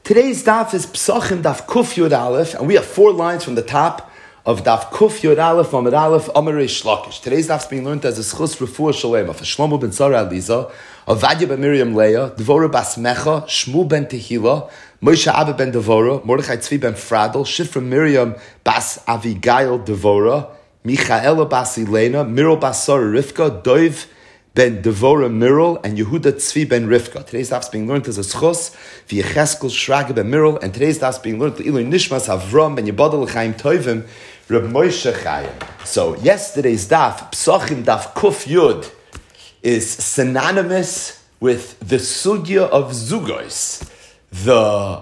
Today's daf is Psachim Daf Kuf Yud Aleph, and we have 4 lines from the top of Daf Kuf Yud Aleph, Amud Aleph, Amar Reish Lakish. Today's daf is being learned as a Schus Refuah Shalem of Shlomo ben Tzara Aliza, of Vadia ben Miriam Leah, Dvorah bas Mecha, Shmu ben Tehila, Moshe Abba ben Devorah, Mordechai Tzvi ben Fradel, Shifra Miriam bas Avigail Devorah, Michaela bas Elena, Miro bas Sarah Rivka, Doiv ben Devorah Mirol, and Yehuda Tzvi ben Rivka. Today's daf is being learned as a schos, v'yecheskel Shraga ben Mirol, and today's daf is being learned to Ilui Nishmas Avram ben Yibadal L'chaim Tovim, Reb Moshe Chaim. So yesterday's daf, Psachim Daf Kuf Yud, is synonymous with the sugya of Zugos, the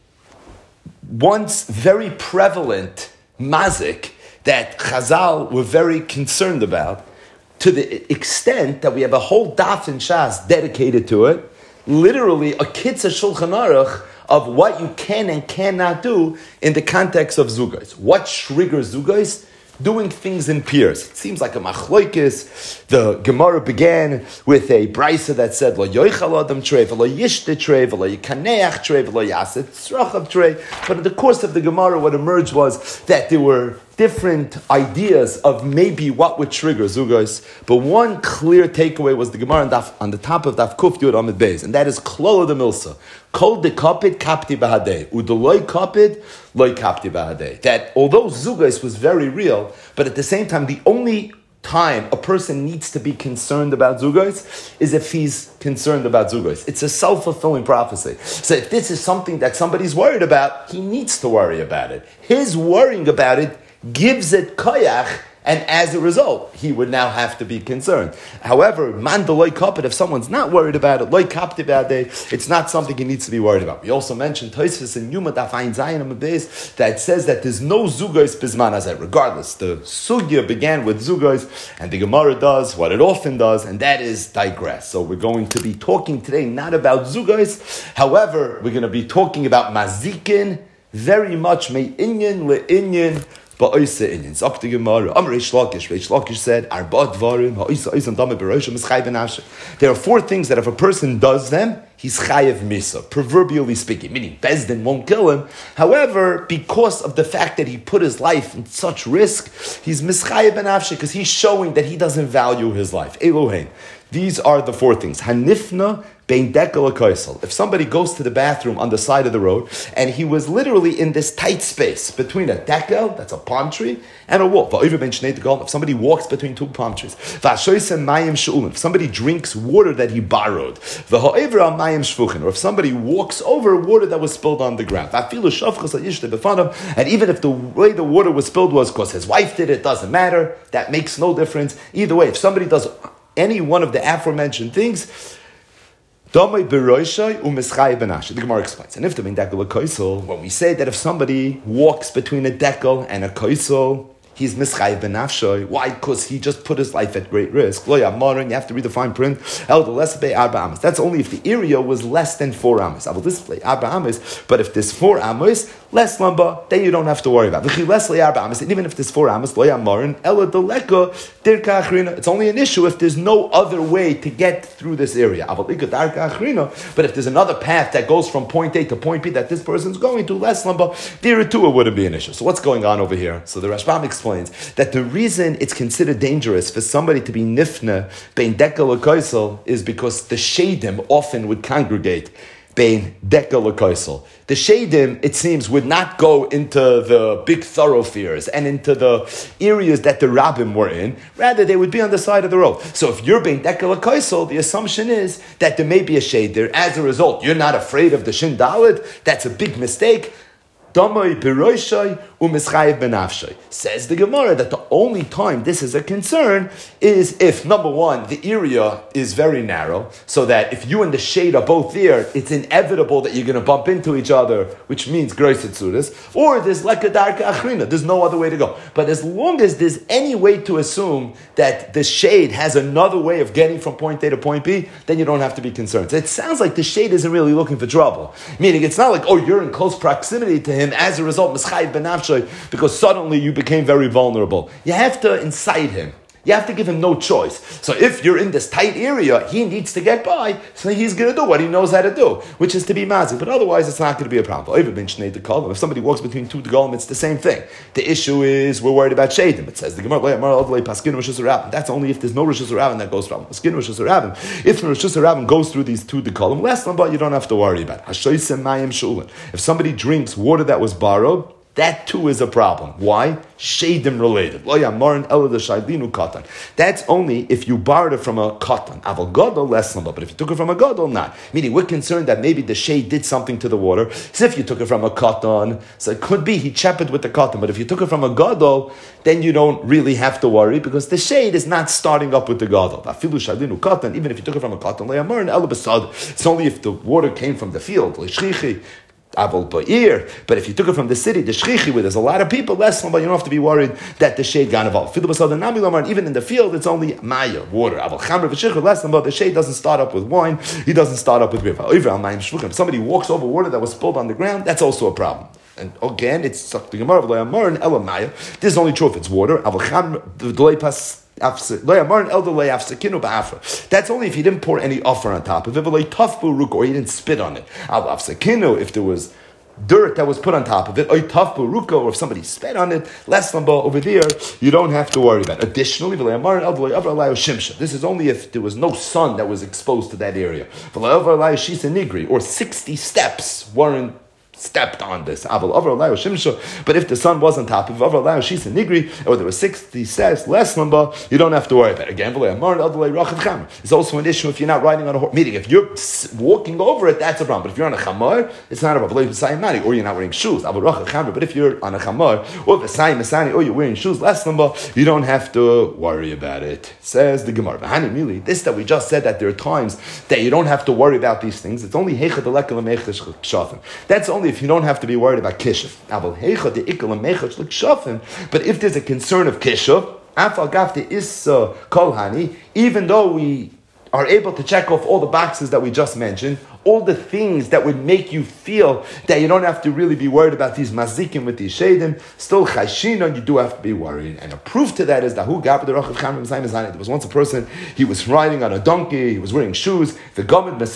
once very prevalent mazik that Chazal were very concerned about, to the extent that we have a whole daf in Shas dedicated to it, literally a kitzah Shulchan Aruch of what you can and cannot do in the context of Zugos. What triggers Zugos? Doing things in pairs. It seems like a machloikis. The Gemara began with a brisa that said, Lo yoichal adam trei, lo yishte trei, lo yikaneach trei, lo yaset tzrachav trei. But in the course of the Gemara, what emerged was that there were different ideas of maybe what would trigger Zugos. But one clear takeaway was the Gemara on the top of Daf Kuf Yud Amid Beis, and that is Klola de Milsa. Kol de kapid kapti bahadei. Udoloi kapid loy kapti bahadei. That although Zugos was very real, but at the same time, the only time a person needs to be concerned about Zugos is if he's concerned about Zugos. It's a self-fulfilling prophecy. So if this is something that somebody's worried about, he needs to worry about it. His worrying about it gives it koyach, and as a result, he would now have to be concerned. However, man de loy kapid, if someone's not worried about it, loy kapti ba'adei, it's not something he needs to be worried about. We also mentioned Tosfos in Yuma Daf Ayin Zayin Amud Beis that says that there's no Zugos bizman hazeh. Regardless, the sugya began with Zugos, and the Gemara does what it often does, and that is digress. So we're going to be talking today not about Zugos, however, we're going to be talking about mazikin, very much me'inyan le'inyan, it's up to Gemara. Reish Lakish said, there are 4 things that if a person does them, he's chayev misa, proverbially speaking, meaning Bezdin won't kill him. However, because of the fact that he put his life in such risk, he's mischayev benafshe, because he's showing that he doesn't value his life. Elohein. These are the 4 things. Hanifna bein dekel akaisel. If somebody goes to the bathroom on the side of the road, and he was literally in this tight space between a dekel, that's a palm tree, and a wall. If somebody walks between 2 palm trees. If somebody drinks water that he borrowed. Or if somebody walks over water that was spilled on the ground. And even if the way the water was spilled was because his wife did it, doesn't matter. That makes no difference. Either way, if somebody does any one of the aforementioned things, the Gemara explains. And if the dekel koisel, when we say that if somebody walks between a dekel and a koisel, he's mischayev benafshoy. Why? Because he just put his life at great risk. Lo yamaron, you have to read the fine print. That's only if the area was less than 4 amos. I will display arba amos, but if there's 4 amos, less lamba, then you don't have to worry about it. And even if there's 4 amos, lo yamaron, ela deleka dirka achrina. It's only an issue if there's no other way to get through this area. But if there's another path that goes from point A to point B that this person's going to, less lamba, there too it wouldn't be an issue. So what's going on over here? So the Rashbam explains that the reason it's considered dangerous for somebody to be nifna bein dekel l'koisel is because the shadim often would congregate bein dekel l'koisel. The shadim, it seems, would not go into the big thoroughfares and into the areas that the rabbim were in. Rather, they would be on the side of the road. So if you're being dekel l'koisel, the assumption is that there may be a shade there. As a result, you're not afraid of the shin dalid. That's a big mistake. Says the Gemara that the only time this is a concern is if, number 1, the area is very narrow, so that if you and the shade are both there, it's inevitable that you're going to bump into each other, which means grois etzudas, or there's lekadarka achrina, there's no other way to go. But as long as there's any way to assume that the shade has another way of getting from point A to point B, then you don't have to be concerned. So it sounds like the shade isn't really looking for trouble. Meaning it's not like, oh, you're in close proximity to him, as a result, mischayev benafshoy, because suddenly you became very vulnerable. You have to incite him. You have to give him no choice. So if you're in this tight area, he needs to get by, so he's going to do what he knows how to do, which is to be mazik. But otherwise, it's not going to be a problem. If somebody walks between two Degalim, it's the same thing. The issue is we're worried about Shadim. It says the Gemara, that's only if there's no Rishus Harabim that goes from. If the Rishus Harabim goes through these two Degalim, less than, but you don't have to worry about it. If somebody drinks water that was borrowed, that too is a problem. Why? Shadim related. That's only if you borrowed it from a katan. Aval gadol less number, but if you took it from a gadol, not. Meaning we're concerned that maybe the shade did something to the water. So if you took it from a katan, so it could be he chepped with the katan. But if you took it from a gadol, then you don't really have to worry because the shade is not starting up with the gadol. Even if you took it from a katan, it's only if the water came from the field. But if you took it from the city, the shchichi, where there's a lot of people, less but you don't have to be worried that the shade got involved. Even in the field, it's only maya, water. Less but the shade doesn't start up with wine, he doesn't start up with river. If somebody walks over water that was spilled on the ground, that's also a problem. And again, it's the Gemara of Le'amar and Elamaya. This is only true if it's water. That's only if you didn't pour any offer on top of it, or you didn't spit on it. If there was dirt that was put on top of it, or if somebody spit on it, less than over there, you don't have to worry about it. Additionally, this is only if there was no sun that was exposed to that area. Or 60 steps weren't stepped on this. But if the sun was on top of it, or there were 60 steps, less number, you don't have to worry about it. Again, it's also an issue if you're not riding on a horse. Meaning, if you're walking over it, that's a problem. But if you're on a chamar, it's not a problem. Or you're not wearing shoes. But if you're on a chamar, or you're wearing shoes, less number, you don't have to worry about it. Says the Gemara. This that we just said, that there are times that you don't have to worry about these things. It's only that's only if you don't have to be worried about kishuf. But if there's a concern of kishuf, even though we are able to check off all the boxes that we just mentioned, all the things that would make you feel that you don't have to really be worried about these mazikim with these shadim, still chayshina, you do have to be worried. And a proof to that is that there was once a person, he was riding on a donkey, he was wearing shoes, and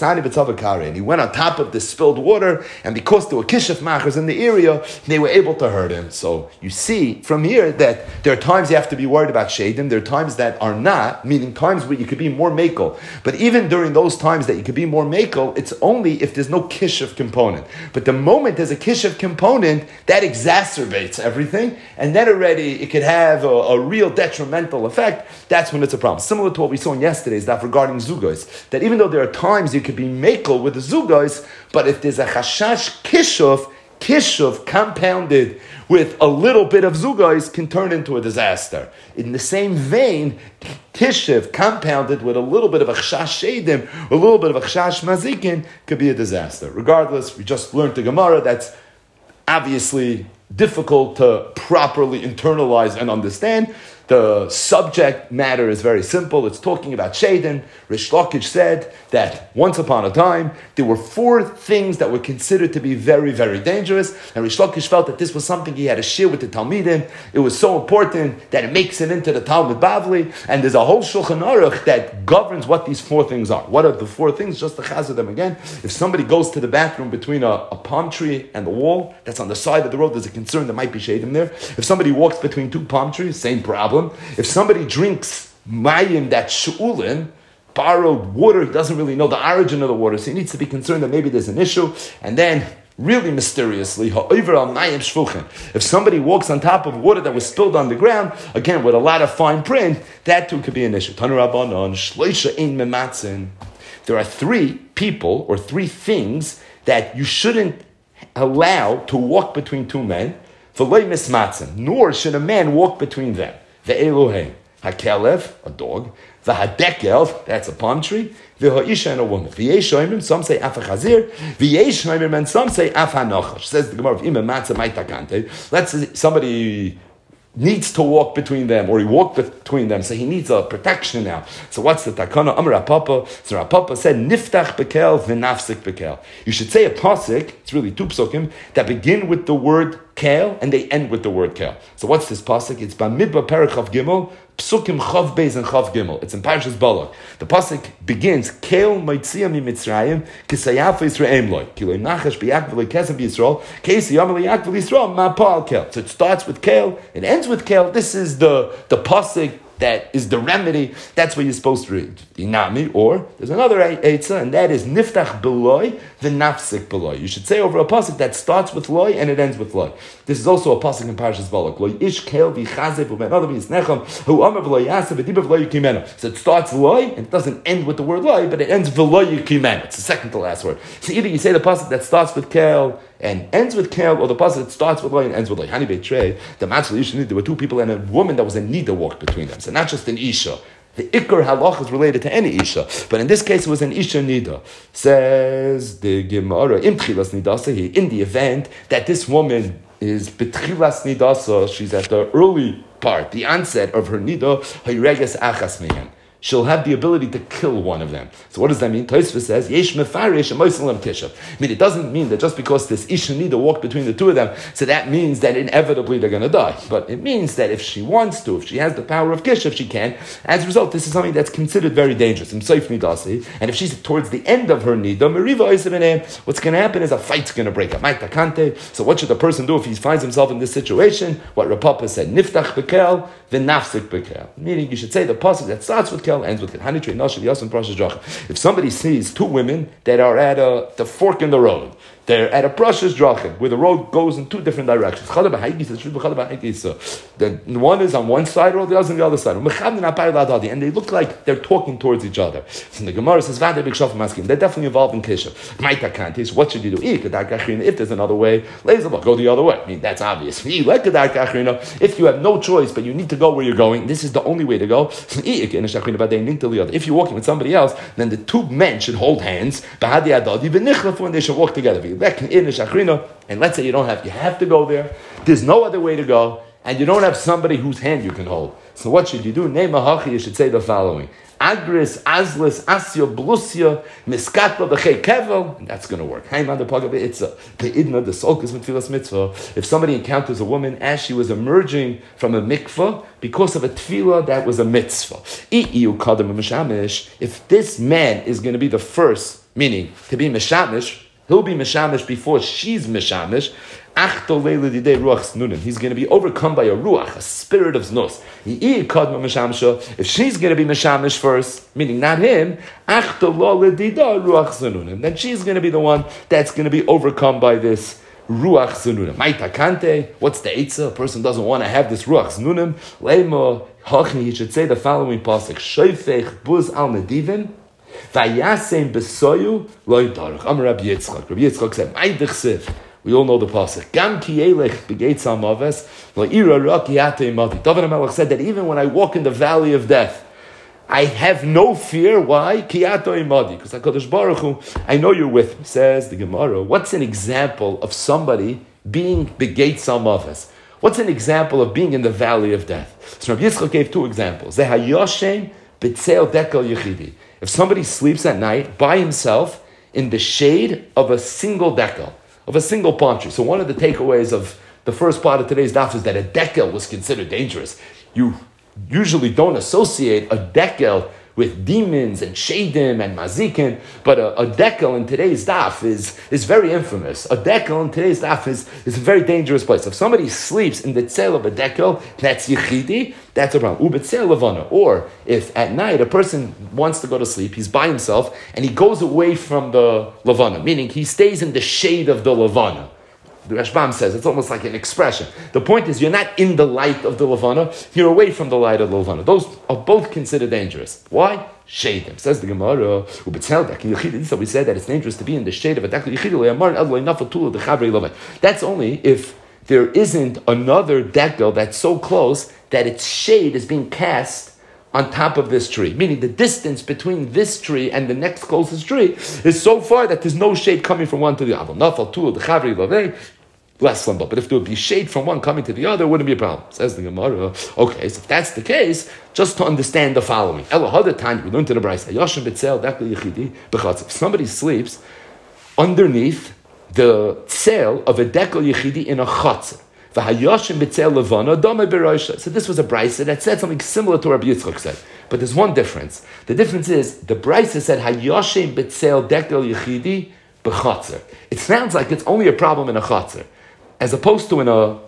he went on top of the spilled water, and because there were kishuf machers in the area, they were able to hurt him. So you see from here that there are times you have to be worried about shadim, there are times that are not, meaning times where you could be more makel. But even during those times that you could be more makel, it's only if there's no kishuf component. But the moment there's a kishuf component, that exacerbates everything, and then already it could have a real detrimental effect. That's when it's a problem. Similar to what we saw in yesterday's daf regarding zugos, that even though there are times you could be makel with the zugos, but if there's a chashash kishuf compounded with a little bit of zugais can turn into a disaster. In the same vein, kishuf compounded with a little bit of a chash shedim, a little bit of a chash mazikin could be a disaster. Regardless, we just learned the Gemara. That's obviously difficult to properly internalize and understand. The subject matter is very simple. It's talking about Shaden. Rish Lakish said that once upon a time, there were 4 things that were considered to be very, very dangerous. And Rish Lakish felt that this was something he had to share with the Talmidim. It was so important that it makes it into the Talmud Bavli. And there's a whole Shulchan Aruch that governs what these 4 things are. What are the 4 things? Just to chazar them again. If somebody goes to the bathroom between a palm tree and the wall, that's on the side of the road, there's a concern there might be Shaden there. If somebody walks between 2 palm trees, same problem. If somebody drinks mayim that's shu'ulin, borrowed water, he doesn't really know the origin of the water, so he needs to be concerned that maybe there's an issue. And then, really mysteriously, if somebody walks on top of water that was spilled on the ground, again, with a lot of fine print, that too could be an issue. There are 3 people, or 3 things, that you shouldn't allow to walk between 2 men, nor should a man walk between them. The Elohim, Hakelev, a dog, the Hadekel, that's a palm tree, the Ha'isha, and a woman. V'yeshoimim, some say Afachazir, V'yeshoimim, and some say Afanochash. Says the Gemara of Ima Matzah Maitakante. Let's say somebody needs to walk between them, or he walked between them, so he needs a protection now. So what's the takana? Amar Rapapa. So Rapapa said, Niftach bekel v'nafsik bekel. You should say a pasuk, it's really 2 psukim, that begin with the word kale, and they end with the word kale. So what's this pasuk? It's Bamidbar Perek Chav Gimel, Psukim Chav Beis and Chav Gimel. It's in Parshas Balak. The pasuk begins, Kale Maitzia Mi Mitzrayim, Kisayafa Yisrael Loi, Kiloi Nachash B'Yakv L'Kesem B'Yisrael, Kesi Yam L'Yakv L'Yisrael, Ma Pa'al Kale. So it starts with kale, it ends with kale. This is the pasuk that is the remedy. That's what you're supposed to read. Inami, or there's another eitzah, and that is niftach beloy, the nafsik beloy. You should say over a pasuk that starts with loy and it ends with loy. This is also a pasuk in Parshas Balak. Loy ish kel v'chazev u'benadav yisnecham hu amar v'loy yasev v'dibav v'loy yikimenu. So it starts loy and it doesn't end with the word loy, but it ends v'loy yikimenu. It's the second to last word. So either you say the pasuk that starts with kel and ends with kale, or the pasuk that starts with loy and ends with loy. Hani betrei the matzah yishnid. There were two people and a woman that was a nida walked between them. So not just an isha. The ikar halach is related to any isha, but in this case it was an isha nida. Says the Gemara in Tchilas Nidasa, in the event that this woman is betchilas nidasa, she's at the early part, the onset of her nida, hayreges achas mehem. She'll have the ability to kill one of them. So what does that mean? Tosfos says, Yesh mefarish amoisalam tishav. I mean, it doesn't mean that just because this isha nida walked between the two of them, so that means that inevitably they're going to die. But it means that if she wants to, if she has the power of kishav, she can. As a result, this is something that's considered very dangerous. And if she's towards the end of her nida, what's going to happen is a fight's going to break up. So what should the person do if he finds himself in this situation? What Rapapa said, niftach bekel, then nafsik bekel. Meaning you should say the pasuk that starts with ends with if somebody sees two women that are at the fork in the road, they're at a prashas drachim, where the road goes in two different directions. The one is on one side, or the other on the other side. And they look like they're talking towards each other. So the Gemara says, they're definitely involved in keshav. What should you do? If there's another way, go the other way. I mean, that's obvious. If you have no choice, but you need to go where you're going, this is the only way to go. If you're walking with somebody else, then the two men should hold hands, and they should walk together. And let's say you have to go there, there's no other way to go, and you don't have somebody whose hand you can hold. So what should you do? You should say the following. Agris, Azlis, Asya, Blusya, Miskatla, B'chei Kevel, and that's going to work. If somebody encounters a woman as she was emerging from a mikvah because of a tefillah that was a mitzvah. If this man is going to be the first, meaning to be mishamish, he'll be mishamish before she's mishamish. He's going to be overcome by a ruach, a spirit of znos. If she's going to be mishamish first, meaning not him, then she's going to be the one that's going to be overcome by this ruach zanunim. What's the eitzah? A person doesn't want to have this ruach zanunim. He should say the following pasuk: Shoifech buz al nedivim. Vayasem besoyu loy daruch. Amar Rabbi Yitzchak. Rabbi Yitzchak said, "Ma'idich." We all know the pasuk. Gam ki elech begeitz hamaves lo ira ra ki atei mati. David HaMelech said that even when I walk in the valley of death, I have no fear. Why? Ki atei mati. Because HaKadosh Baruch Hu, I know you're with me. Says the Gemara. What's an example of somebody being begeitz hamaves? What's an example of being in the valley of death? So Rabbi Yitzchak gave two examples. Zehayoshem b'tzeil dekel yechidi. If somebody sleeps at night by himself in the shade of a single dekel, of a single palm tree. So one of the takeaways of the first part of today's daf is that a dekel was considered dangerous. You usually don't associate a dekel with demons and shadim and mazikin, but a dekel in today's daf is very infamous. A dekel in today's daf is a very dangerous place. If somebody sleeps in the tzel of a dekel, that's yichidi, that's a problem. Ubetzel levana. Or if at night a person wants to go to sleep, he's by himself, and he goes away from the levana, meaning he stays in the shade of the levana. The Rashbam says it's almost like an expression. The point is, you're not in the light of the levana, you're away from the light of the levana. Those are both considered dangerous. Why? Shadim. Says the Gemara, so we said that it's dangerous to be in the shade of a dekel. That's only if there isn't another dekel that's so close that its shade is being cast on top of this tree. Meaning the distance between this tree and the next closest tree is so far that there's no shade coming from one to the other. Less than, but if there would be shade from one coming to the other, it wouldn't be a problem. Says the Gemara. Okay, so if that's the case, just to understand the following. We learned in the Brayso. If somebody sleeps underneath the tzel of a dekel yechidi in a chatzah, V'hayashim b'tzeil levana dama b'roisha. So this was a brisa that said something similar to what Rabbi Yitzchak said. But there's one difference. The difference is, the brisa said, Hayashim b'tzeil dekel yechidi b'chatzer. It sounds like it's only a problem in a chatzer, as opposed to in a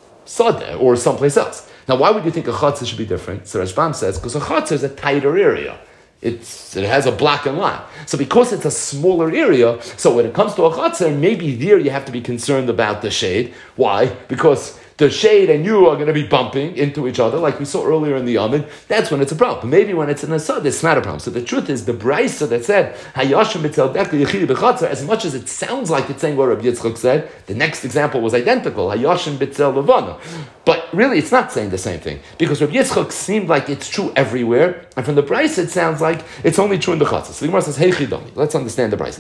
sadeh or someplace else. Now, why would you think a chatzer should be different? So Rashbam says, because a chatzer is a tighter area. It has a block and line. So because it's a smaller area, so when it comes to a chatzer, maybe there you have to be concerned about the shade. Why? Because the shade and you are going to be bumping into each other, like we saw earlier in the Amid. That's when it's a problem. But maybe when it's in a sad, it's not a problem. So the truth is, the brisa that said Hayashim b'tzel dekel yechidi b'chatzer, as much as it sounds like it's saying what Rabbi Yitzchak said, the next example was identical. Hayashim b'tzel levana. But really, it's not saying the same thing, because Rabbi Yitzchak seemed like it's true everywhere, and from the brisa it sounds like it's only true in the chatzer. So the Gemara says, "Hey chidami." Let's understand the brisa.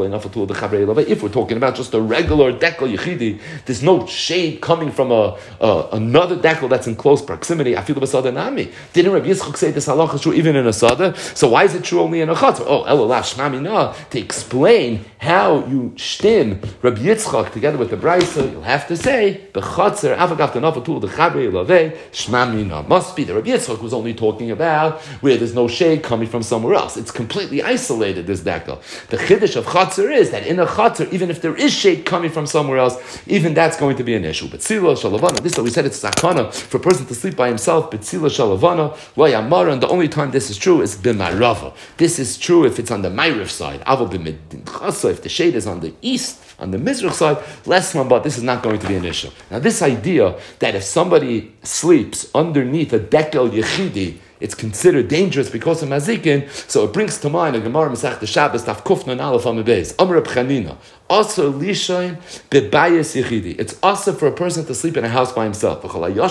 If we're talking about just a regular dekel yechidi, there's no shade coming from another dekel that's in close proximity. I feel the basada nami. Didn't Rabbi Yitzchak say this halacha is true even in a sada? So why is it true only in a chatzer? Oh, elolav shnami na. To explain how you shtim Rabbi Yitzchak together with the brisa, you'll have to say b'chatzer afagav tanafatul dechabrei lavei shnami na. Must be that Rabbi Yitzchak was only talking about where there's no shade coming from somewhere else. It's completely isolated, this dekel. The chiddush of chatzer is that in a chatzer, even if there is shade coming from somewhere else, even that's going to be an issue. But tzila shalavana, this we said it's sakana for a person to sleep by himself. B'tzila shalavana lo yamara, and the only time this is true is b'marava. This is true if it's on the Ma'ariv side. Avo b'medinchasa, if the shade is on the east, on the Mizrach side, less man, but this is not going to be an issue. Now, this idea that if somebody sleeps underneath a dekel yechidi, it's considered dangerous because of mazikin, so it brings to mind a Gemara Masech Shabbos Daf Kufna Aleph Amud Beis. Amar Reb Chanina, also lishayin bebayis yechidi. It's also for a person to sleep in a house by himself.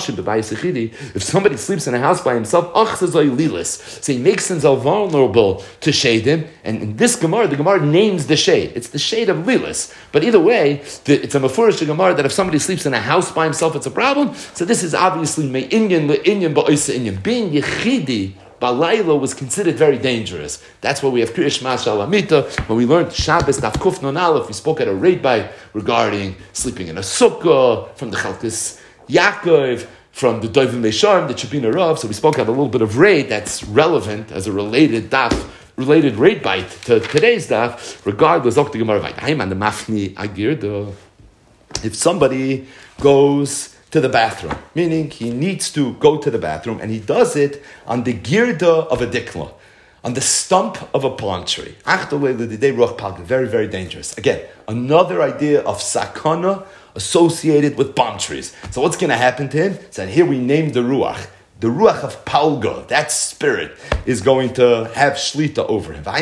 If somebody sleeps in a house by himself, so he makes himself vulnerable to shadim. And in this Gemara, the Gemara names the shade. It's the shade of lilis. But either way, it's a mefurish Gemara that if somebody sleeps in a house by himself, it's a problem. So this is obviously me'inyan le'inyan ba'oisa inyan. Being yechidi Balayla was considered very dangerous. That's why we have Kriyash Mashal Amita. When we learned Shabbos Daf Kuf Non Aleph, we spoke at a raid by regarding sleeping in a sukkah, from the Chalkis Yaakov, from the Dovim Leisharm, the Chabina Rav. So we spoke at a little bit of raid that's relevant as a related daf, related raid bite to today's daf, regardless of the Gemara Vayt. I'm on the Mafni Agir. If somebody goes to the bathroom, meaning he needs to go to the bathroom, and he does it on the girda of a dikla, on the stump of a palm tree. Very, very dangerous. Again, another idea of sakana associated with palm trees. So what's going to happen to him? So here we name the ruach. The ruach of palga, that spirit, is going to have shlita over him.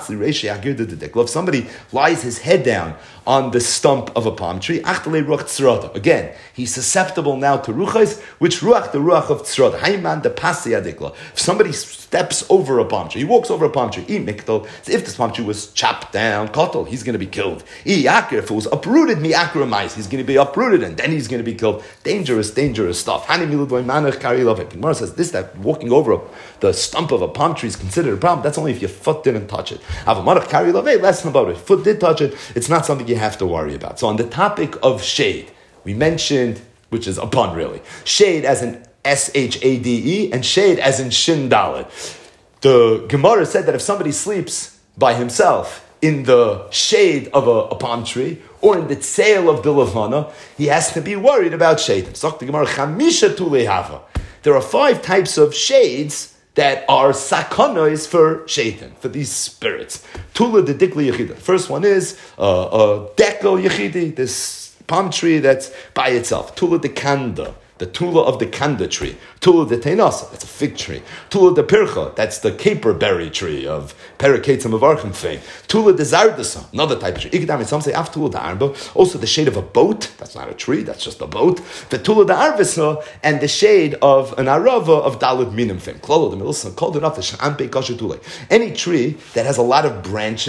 If somebody lies his head down on the stump of a palm tree, again, he's susceptible now to ruchas. Which ruach? The ruach of tzrada. If somebody steps over a palm tree, he walks over a palm tree, if this palm tree was chopped down, kotol, he's going to be killed. If it was uprooted, he's going to be uprooted, and then he's going to be killed. Dangerous, dangerous stuff. Gemara says this, that walking over the stump of a palm tree is considered a problem. That's only if your foot didn't touch it. Less about it. Foot did touch it. It's not something you have to worry about. So on the topic of shade, we mentioned, which is upon really, shade as in shade and shade as in shin dalet. The Gemara said that if somebody sleeps by himself in the shade of a palm tree, or in the tzeil of the levana, he has to be worried about shade. There are 5 types of shades that are sakonos for shaitan, for these spirits. Tula de dikli yechida. First one is a dekel yechidi, this palm tree that's by itself. Tula de kanda, the tula of the kanda tree. Tula de teinasa, that's a fig tree. Tula de pircha, that's the caper berry tree of periketzim of archim fame. Tula de zardasa, another type of tree. Ikdam, some say af tula de arba, also the shade of a boat, that's not a tree, that's just a boat. The tula de arvisa, and the shade of an arava of dalad minim fame. Klolo de milsa, called enough the shampe kasha tula. Any tree that has a lot of branches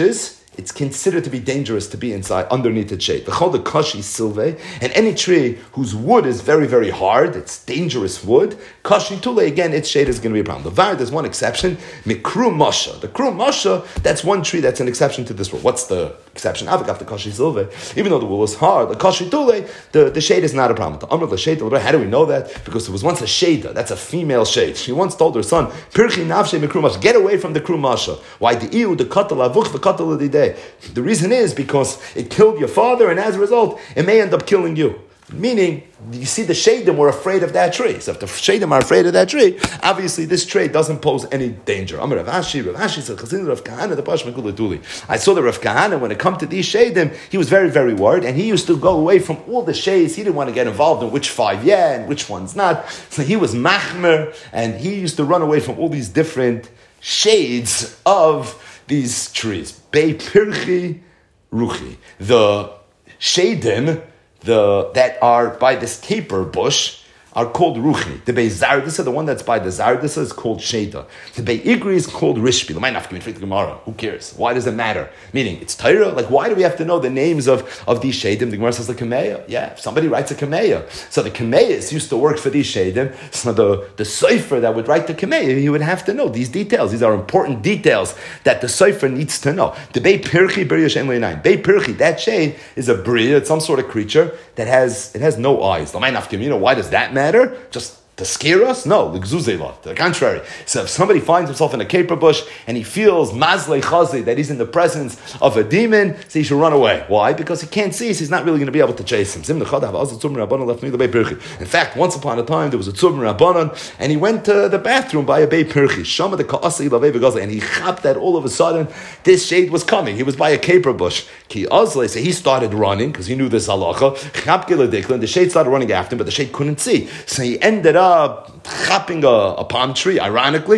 it's considered to be dangerous to be inside, underneath its shade. V'chol kashi silve, and any tree whose wood is very, very hard, it's dangerous wood, kashi tule, again, its shade is going to be a problem. The var, there's one exception, mikru masha. The kru masha, that's one tree that's an exception to this rule. What's the exception? Avagav the kashi silve, even though the wool is hard, the kashi tule, the shade is not a problem. The amr the shade, how do we know that? Because there was once a shada, that's a female shade. She once told her son, Pirchi nafshe mikru masha, get away from the kru masha. Why? The iu, the katal avuch, the katal adideh. The reason is because it killed your father, and as a result, it may end up killing you. Meaning, you see, the Shadim were afraid of that tree. So if the Shadim are afraid of that tree, obviously this tree doesn't pose any danger. Rav Ashi said, Chazin Rav Kahana, the Pashman Kulatuli. I saw the Rav Kahana, when it come to these Shadim, he was very, very worried, and he used to go away from all the shades. He didn't want to get involved in which 5 and which ones not. So he was machmer, and he used to run away from all these different shades of these trees. Bei Pirchi Ruchi. The Shadim, that are by this caper bush, are called Ruchi. The Bei Zardisa, the one that's by the Zardisa, is called Sheda. The Bei Igri is called Rishpi. Who cares? Why does it matter? Meaning, it's Torah. Like, why do we have to know the names of these Shedim? The Gemara says the Kameya. Yeah, somebody writes a Kameya. So the Kameyas used to work for these Shedim. So the Sefer that would write the Kameya, he would have to know these details. These are important details that the Sefer needs to know. The Bei Pirchi, B'ri Yashem Le'inayin. Bei Pirchi, that shade is a bria. It's some sort of creature that has no eyes. Why does that matter? Just to scare us? No, to the contrary. So if somebody finds himself in a caper bush and he feels mazlei chazi, that he's in the presence of a demon, so he should run away. Why? Because he can't see, so he's not really going to be able to chase him. In fact, once upon a time, there was a tzubim rabbanon, and he went to the bathroom by a Bei Pirchi. Shama the ka'asi lavei v'gazle, and he chapped that all of a sudden, this shade was coming. He was by a caper bush. Ki azle, so he started running, because he knew this halacha. Chap giladikla, and the shade started running after him, but the shade couldn't see. So he ended up chopping a palm tree, ironically.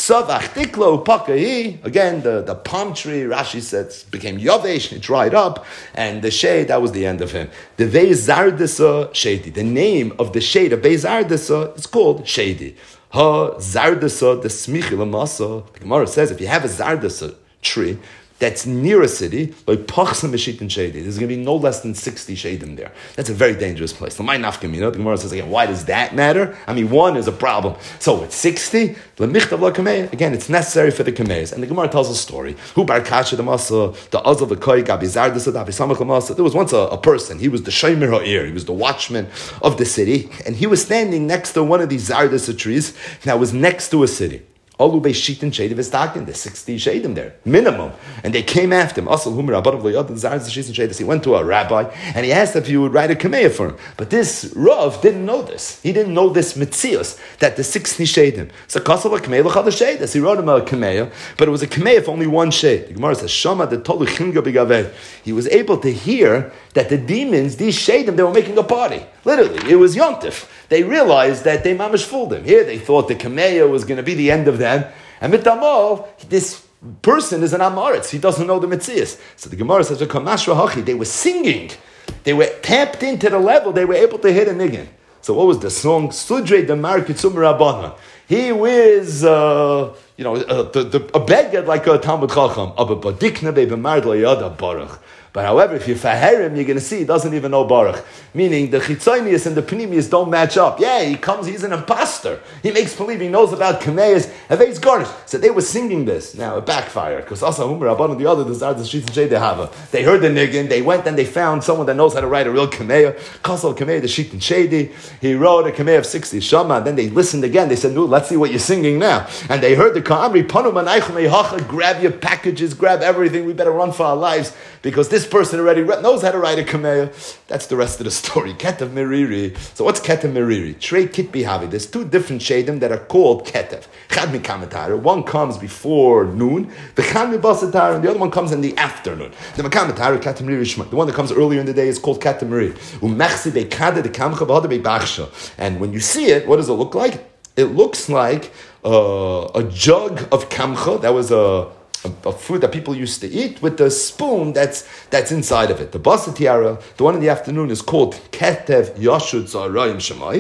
Again, the palm tree, Rashi says, became yavesh, it dried up, and the shade, that was the end of him. The Bei Zardisa Shady. The name of the shade of Bei Zardisa is called Shady. Ha Zardisa the Smichil Amasa. The Gemara says, if you have a Zardisa tree that's near a city, like Pachsa Meshit and Shady, there's going to be no less than 60 Shadim there. That's a very dangerous place. The Gemara says again, why does that matter? I mean, one is a problem. So with 60, again, it's necessary for the Kameyas. And the Gemara tells a story. Who bar kasha the masa, the azal the koi, gabi zardasa, davi samach masa. There was once a person. He was the shomer ha'ir. He was the watchman of the city, and he was standing next to one of these zardasa trees that was next to a city. All There's 60 shadim there, minimum. And they came after him. He went to a rabbi and he asked if he would write a kameya for him. But this Rav didn't know this. He didn't know this mitzias, that the 60 shadim. So he wrote him a kameya, but it was a kameya for only one shade. The Gemara says, Shama the tolu chinga b'gaveh. He was able to hear that the demons, these shadim, they were making a party. Literally, it was Yontif. They realized that they mamish fooled him. Here they thought the kameya was going to be the end of them. And mitamol, this person is an amaretz. He doesn't know the mitzias. So the Gemara says, they were singing. They were tapped into the level. They were able to hit a niggin. So what was the song? Sudre Damar Kitsum Rabbana. He was, a beggar like a Talmud Chacham. But however, if you faherim, you're going to see he doesn't even know Baruch. Meaning the chitzonius and the pnimius don't match up. Yeah, he's an imposter. He makes believe he knows about Kameas. Haveis Garnish. So they were singing this. Now it backfired. Because Asa Humar Abban and the other, the Zard, the Streets and Shay they have. They heard the niggin. They went and they found someone that knows how to write a real Kameya. Kasal Kameya, the Sheet and Shady. He wrote a Kameya of 60 Shama. And then they listened again. They said, no, let's see what you're singing now. And they heard the Ka'amri, Panu Manaychum Eihacha, grab your packages, grab everything. We better run for our lives. Because this person already knows how to write a kameya. That's the rest of the story. Ketev Meriri. So what's Ketev Meriri? Trey Kitbi Havi. There's two different shadim that are called Ketev. Chad mi kametar. One comes before noon. The Chad mi basatar, and the other one comes in the afternoon. The makametar Ketev Meriri Shema. The one that comes earlier in the day is called Ketev Meriri. Umechsi beikade de kamcha b'hada beibachsha. And when you see it, what does it look like? It looks like a jug of kamcha. That was a food that people used to eat with the spoon that's inside of it. The basa tiara, the one in the afternoon, is called Ketev Yashud Zarayim Shemai,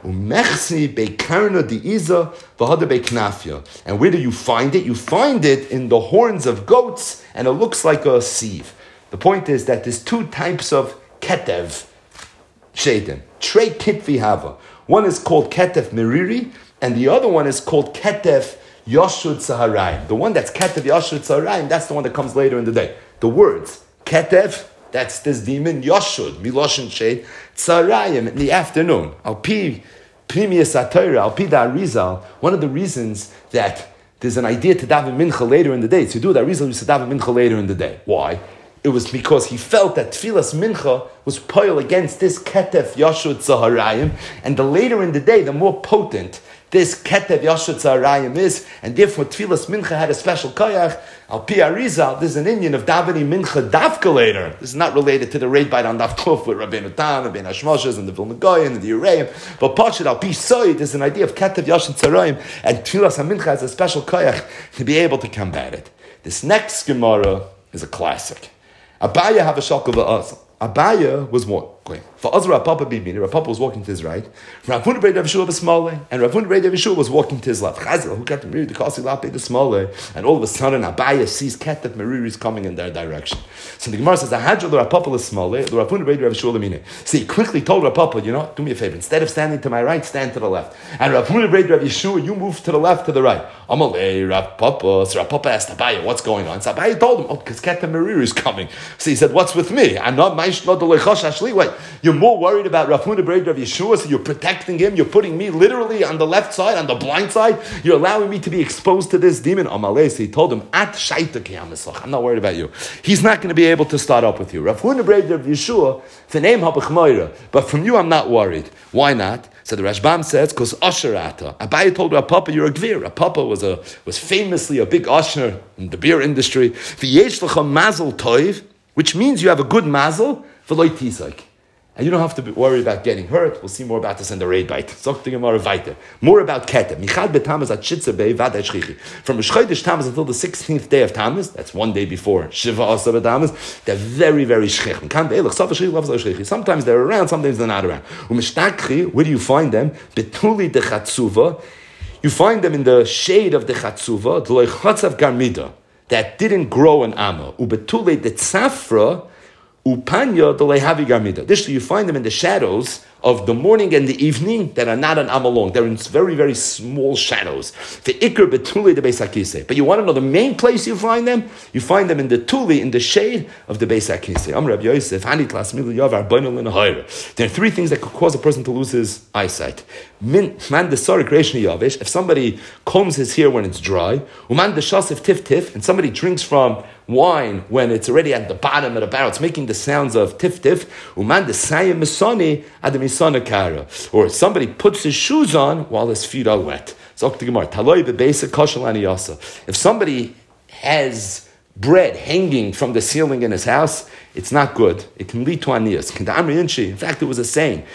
Umechsi bekarna diiza v'hada beknafya. And where do you find it? You find it in the horns of goats, and it looks like a sieve. The point is that there's two types of ketev shaitim. Trei kitvi hava. One is called ketef meriri, and the other one is called ketef yashud saharayim. The one that's ketef yashud saharayim, that's the one that comes later in the day. The words ketef, that's this demon, yashud miloshin shed saharayim in the afternoon. Al pi primius atayra, al pi da Arizal. One of the reasons that there's an idea to daven mincha later in the day, to do that Arizal used to daven mincha later in the day. Why? It was because he felt that Tfilas Mincha was poil against this Ketef Yashud Zaharayim, and the later in the day, the more potent this Ketef Yashud Zaharayim is, and therefore Tfilas Mincha had a special koyach. Al Pi Arizal, there's an Indian of davening Mincha Davka later. This is not related to the raid bite on Dav Kuf with Rabbeinu Tam, Rabbeinu Hashmoshes, and the Vilna Goyen, and the Ureim, but Pashid Al Pi Soy, there's an idea of Ketef Yashud Zaharayim, and Tfilas HaMincha has a special koyach to be able to combat it. This next Gemara is a classic. Abaya have a shak of us. Abaya was walking. For Azra Papa Bimini, Rav Papa was walking to his right. Rav Huna Brei Rav Yeshua B'Smale, and Rav Huna Brei Rav Yeshua was walking to his left. Chazal, who got the Meriri, the Kasi Lape, the Smale, and all of a sudden Abaya sees Ketef Meriri coming in their direction. So the Gemara says, "Ahadra Rav Papa L'Smale, Rav Huna Brei Rav Yeshua L'Mine." So he quickly told Rav Papa, do me a favor. Instead of standing to my right, stand to the left. And Rav Huna Brei Rav Yeshua, you move to the left, to the right. Amalei Rav Papa. So Rav Papa asked Abaya, "What's going on?" So Abaya told him, because Ketef Meriri is coming. So he said, "What's with me? I'm not Maish not the Lechosh Ashli." Wait, you're more worried about Rav Huna Brei Rav Yeshua, so you're protecting him, you're putting me literally on the left side, on the blind side, you're allowing me to be exposed to this demon. Amalei, so he told him, "At shaita kiyamisach, I'm not worried about you. He's not going to be able to start up with you. Rav Huna Brei Rav Yeshua, the name habachmoira, but from you I'm not worried. Why not?" So the Rashbam says, because Asherata. Abaye told Rav Papa, "You're a gvir." Rav Papa was famously a big usher in the beer industry. V'yesh lecha mazel toiv, which means you have a good mazel, v'loi tizaik. And you don't have to worry about getting hurt. We'll see more about this in the raid bite. More about Keter. From Rosh Chodesh Tammuz until the 16th day of Tammuz, that's one day before Shiva Asar Tammuz, they're very, very shchich. Sometimes they're around, sometimes they're not around. Where do you find them? Betuli de Chatzuva. You find them in the shade of the Chatzuva, the Chatzav Garmida, that didn't grow in Amma. Ubetuli de Tzafra, Upanya the lehavi garmida. This you find them in the shadows of the morning and the evening that are not an amalong. They're in very, very small shadows. The ikr betuli the Beis HaKisei. But you want to know the main place you find them? You find them in the tuli, in the shade of the Beis HaKisei. Amr Rabbi Yosef, Hani Tlas Milu Yavar Bainul in Hayra. There are three things that could cause a person to lose his eyesight. Man the Sarik Reish Yavish, if somebody combs his hair when it's dry, Uman the Shasif Tif Tif, and somebody drinks from wine when it's already at the bottom of the barrel, it's making the sounds of tif tif. Uman the Sayim Misani Adam Misana Kara. Or somebody puts his shoes on while his feet are wet. If somebody has bread hanging from the ceiling in his house, it's not good. It can lead to aniyas. In fact, it was a saying,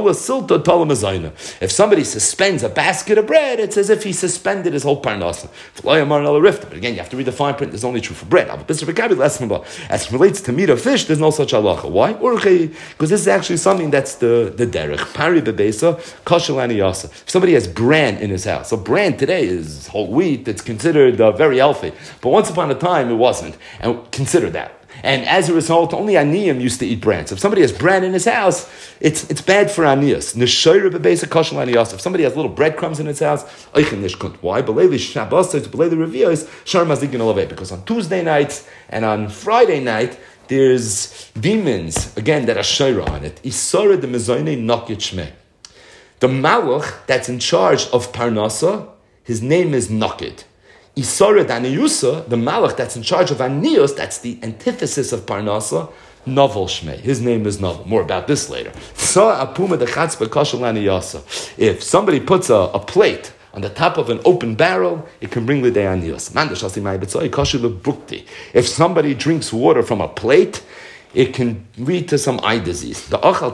if somebody suspends a basket of bread, it's as if he suspended his whole parnasa. But again, you have to read the fine print. It's only true for bread. As it relates to meat or fish, there's no such halacha. Why? Because this is actually something that's the derech. Pari bebesa, kashal aniyasa. If somebody has bran in his house, so bran today is whole wheat. It's considered very healthy. But once upon a time, it wasn't. And consider that. And as a result, only aniyim used to eat bran. So if somebody has bran in his house, it's bad for aniyas. If somebody has little breadcrumbs in his house, why? Because on Tuesday nights and on Friday night, there's demons, again, that are shayra on it. The malach that's in charge of Parnasa, his name is Nakid. Isara Daniyusa, the malach that's in charge of Aniyus, that's the antithesis of Parnasa, Novel Shmei. His name is Novel. More about this later. If somebody puts a plate on the top of an open barrel, it can bring the day Aniyus. If somebody drinks water from a plate, it can lead to some eye disease.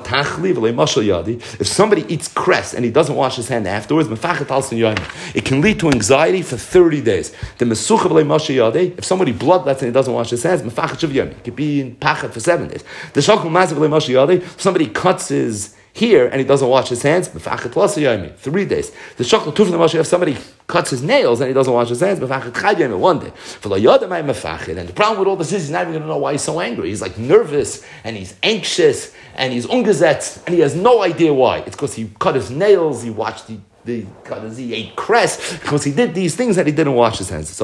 If somebody eats cress and he doesn't wash his hand afterwards, it can lead to anxiety for 30 days. If somebody bloodlets and he doesn't wash his hands, it could be in pachat for 7 days. If somebody cuts his here and he doesn't wash his hands, 3 days. The shachal tufim, if somebody cuts his nails and he doesn't wash his hands, 1 day. And the problem with all this is he's not even going to know why he's so angry. He's like nervous and he's anxious and he's ungesetzt and he has no idea why. It's because he cut his nails, he watched he ate cress, because he did these things that he didn't wash his hands.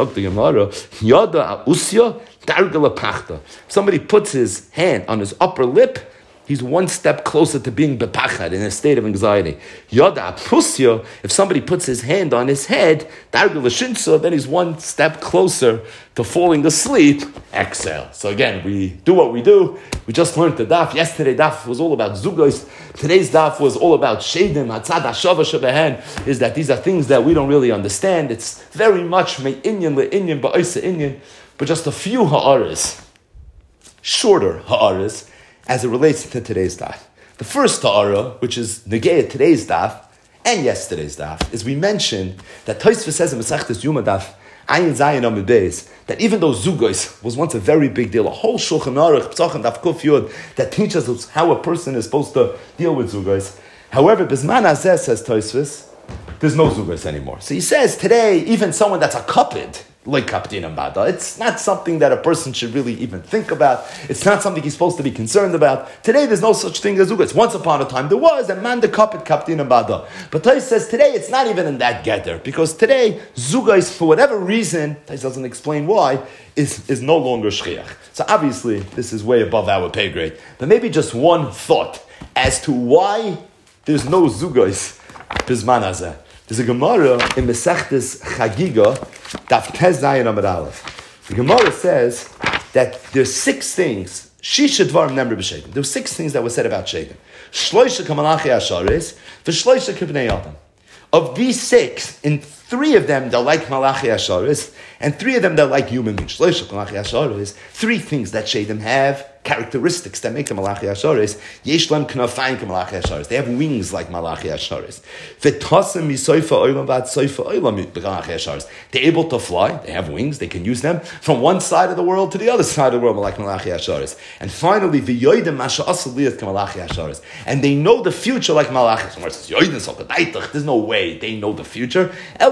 Somebody puts his hand on his upper lip, he's one step closer to being bepachad, in a state of anxiety. If somebody puts his hand on his head, then he's one step closer to falling asleep. Exhale. So again, we do what we do. We just learned the daf. Yesterday daf was all about zugos. Today's daf was all about shedim. Hatzad hashava shebehen is that these are things that we don't really understand. It's very much me'inyan le'inyan ba'isa inyan, but just a few ha'aras, shorter ha'aras, as it relates to today's daf. The first ha'ara, which is negei today's daf and yesterday's daf, is we mentioned that Tosfos says in Masechtas Yuma daf Ayin Zayin Amud Beis, that even though Zugos was once a very big deal, a whole Shulchan Aruch, Psachim Daf Kuf Yud, that teaches us how a person is supposed to deal with Zugos. However, Bisman Hazeh, says Tosfos, there's no Zugos anymore. So he says today, even someone that's a kapid, like Kapdin Bada, it's not something that a person should really even think about. It's not something he's supposed to be concerned about. Today, there's no such thing as Zugos. Once upon a time, there was, and man the kapid Kapdin Bada. But Tais says today, it's not even in that gather, because today, Zugos, for whatever reason, Tais doesn't explain why, is no longer shchiach. So obviously, this is way above our pay grade. But maybe just one thought as to why there's no Zugos Bizman Hazeh. There's a Gemara in Mesechtes Chagiga, Daf Tez Zayin Amud Aleph. The Gemara says that there's 6 things. Shisha Dvarim Nemri B'Shedim. There were 6 things that were said about Shedim. Shloisha Kamalachi Asharis, v'Shloisha Kibnei Adam. Of these 6, in 3 of them they're like Malachi Asharis, and 3 of them they're like human beings. Shloisha Kamalachi Asharis, 3 things that Shedim have, characteristics that make them Malachi Asharis. Yesh lem knafayim Malachi Asharis. They have wings like Malachi Asharis. V'tasem misoifa olam v'ad soifa olam Malachi Asharis. They're able to fly. They have wings. They can use them from one side of the world to the other side of the world, like Malachi Asharis. And finally, v'yoidem masha asaliyat Malachi Asharis. And they know the future like Malachi. Someone says yoidem sokadeitach. There's no way they know the future. They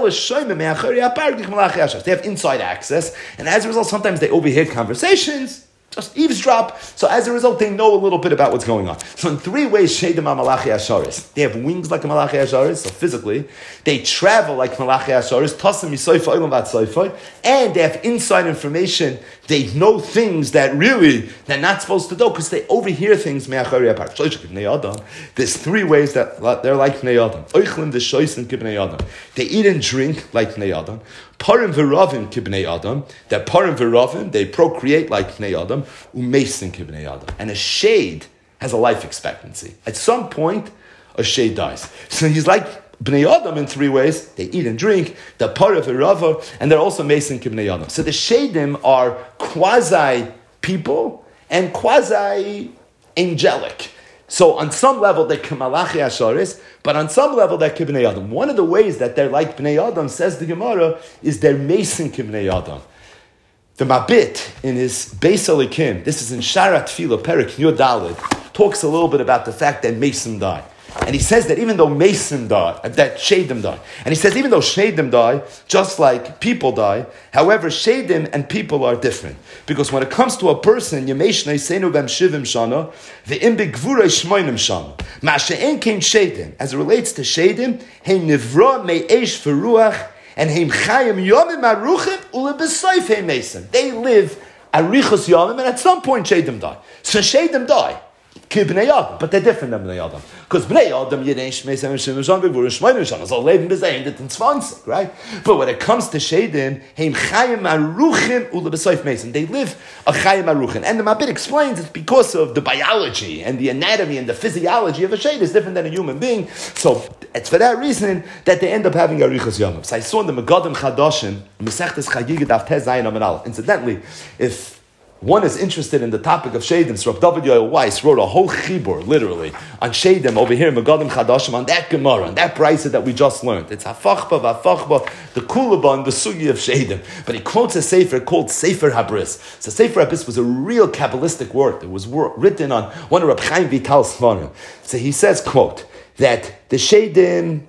have inside access, and as a result, sometimes they overhear conversations. Just eavesdrop. So as a result, they know a little bit about what's going on. So in 3 ways, Shedim are Malachi Asharis. They have wings like a Malachi Asharis, so physically. They travel like Malachi Asharis, Tassim Yisoifa Olam Vat Soifa, and they have inside information. They know things that really they're not supposed to know because they overhear things. There's 3 ways that they're like Bnei Adam. Oichlim the Shoysim Kibnei Adam. They eat and drink like Bnei Adam. Parim v'ravim kibnei Adam. That parim v'ravim, they procreate like Bnei Adam. Umesin kibnei Adam. And a shade has a life expectancy. At some point, a shade dies. So he's like Bnei Adam in 3 ways. They eat and drink. The parim v'rava, and they're also mesin kibnei Adam. So the shadim are quasi people and quasi angelic. So on some level they're Kamalachi Asharis, but on some level they're Kibnei Adam. One of the ways that they're like Bnei Adam, says the Gemara, is they're Mason Kibnei Adam. The Mabit in his Beis Elikim, this is in Sharat Tefillah Perek Yud Daled, talks a little bit about the fact that Mason died. And he says that even though Mason died, that Shadim died, and he says even though Shadim die, just like people die, however, Shadim and people are different. Because when it comes to a person, Yemeshna Yisenu Bem Shivim Shana, Ve'im Begvura Shmoinim Shana, Ma'ashe'en Kein Shadim, as it relates to Shadim, Heim Nivra Me'esh V'ruach, and Heim Chayim Yomim Aruchim, Ulebesoif Heim Mason. They live Arichos Yomim, and at some point Shadim die. So Shadim die. Bnei Adam, but they're different than Bnei Adam. Because Bnei Adam, right? But when it comes to Shadim, they live a Chayim Aruchin. And the Mabit explains it's because of the biology and the anatomy and the physiology of a Shade is different than a human being. So it's for that reason that they end up having Arichas Yomim. So I saw in the Megadim Chadashim, Mesechtes Chagiga Daf Tez Zayin Amud Aleph. Incidentally, if one is interested in the topic of Shadim, so Rav David Yoel Weiss wrote a whole chibur, literally, on Shadim over here in Megadim Chadashim, on that Gemara, on that brisa that we just learned. It's Hafachba, the Kulaba, the Sugi of Shadim. But he quotes a sefer called Sefer Habris. So Sefer Habris was a real Kabbalistic work. It was written on one of Rab Chaim Vital's Svarim. So he says, quote, that the Shadim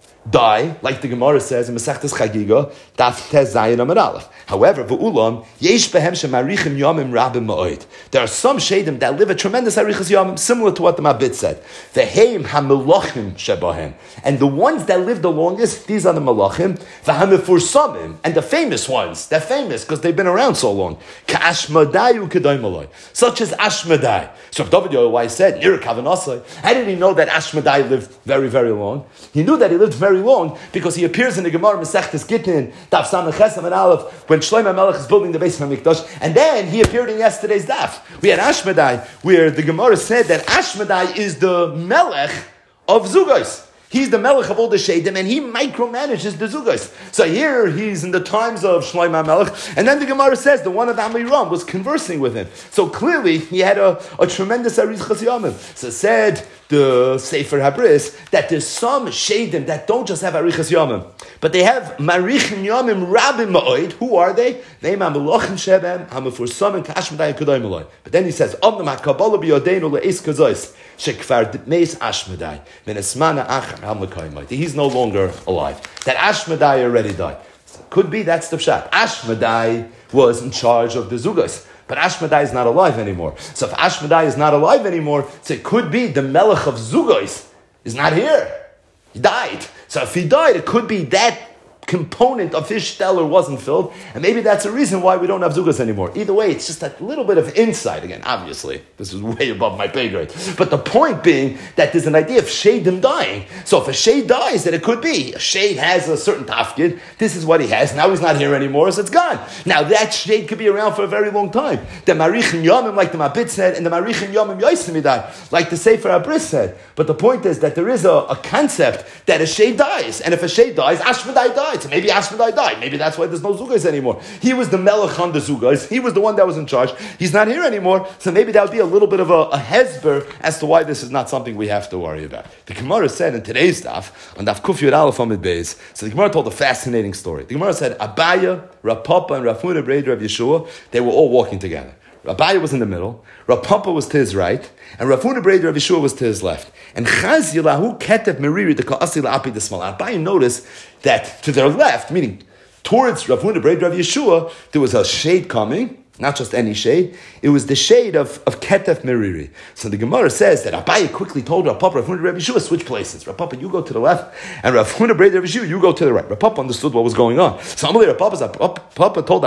die, like the Gemara says in Masechtas Chagiga, Daf Tez Zayin Amud Aleph. However, v'ulam yesh behem shemarichim yamim rabim ma'od. There are some shadim that live a tremendous arichas yamim, similar to what the Mabit said. V'heim hamelachim shebahem, and the ones that live the longest, these are the malachim. V'hamefursamim, and the famous ones. They're famous because they've been around so long. Ka'ashmadayu kedaymaloi, such as Ashmadai. So David Yoel said, Nir Kavanasai. How did he know that Ashmadai lived very, very long? He knew that he lived very long because he appears in the Gemara Masechtas Gittin, Daf Samech Chesam and Aleph, when Shlomo Melech is building the base of Hamikdash, and then he appeared in yesterday's Daf. We had Ashmadai, where the Gemara said that Ashmadai is the Melech of Zugos. He's the Melech of all the Shadim, and he micromanages the Zugos. So here he's in the times of Shlomo Melech, and then the Gemara says the one of Amiram was conversing with him. So clearly he had a tremendous Arichas Yamim. So said the Sefer Habris that there's some Shadim that don't just have Arichas Yamim, but they have Marichim Yamim Rabim Ma'od. Who are they? They Mamelachim Shebem Hamefursamim Kashmadai Kedai Maloi. But then he says, Omnam HaKabbalah B'Yodeinu Le'es Kazois Shekfar Meis Ashmadai Menesmana Achar Hamlekayimai. He's no longer alive. That Ashmadai already died. So could be that's the pshat. Ashmadai was in charge of the Zugos. But Ashmadai is not alive anymore. So if Ashmadai is not alive anymore, so it could be the Melech of Zugos is not here. He died. So if he died, it could be that component of his stellar wasn't filled, and maybe that's a reason why we don't have Zugas anymore. Either way, it's just a little bit of insight. Again, obviously, this is way above my pay grade. But the point being that there's an idea of Shadim dying. So if a Shade dies, then it could be. A Shade has a certain tafkid. This is what he has. Now he's not here anymore, so it's gone. Now that Shade could be around for a very long time. The Marichim Yomim, like the Mabit said, and the Marichim Yomim Yoisimidai, like the Sefer Abris said. But the point is that there is a concept that a Shade dies. And if a Shade dies, Ashmadai dies. So maybe Ashmadai died. Maybe that's why there's no Zugais anymore. He was the Melech on the Zugais. He was the one that was in charge. He's not here anymore. So maybe that would be a little bit of a hezber as to why this is not something we have to worry about. The Gemara said in today's daf, on daf Kuf Yud Aleph Amud Beis, so the Gemara told a fascinating story. The Gemara said, Abaya, Rav Papa, and Rav Huna Breder Rav Yeshua, they were all walking together. Abaya was in the middle, Rav Papa was to his right, and Rav Huna Breder Rav Yeshua was to his left. And Chaz Yelahu Ketef Meriri the Ka'asi La'api the Small. Abaya noticed that to their left, meaning towards Rav Huna Breder Rav Yeshua, there was a shade coming. Not just any shade. It was the shade of Ketef Meriri. So the Gemara says that Abaye quickly told Rav Papa, Rav Huna Rav Yeshua, switch places. Rav Papa, you go to the left, and Rav Huna Breder Rav Yeshua, you go to the right. Rav Papa understood what was going on. So Amalei Rav Papa told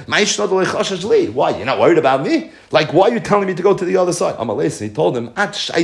Abaye, why? You're not worried about me? Like, why are you telling me to go to the other side? Amalei, he told him,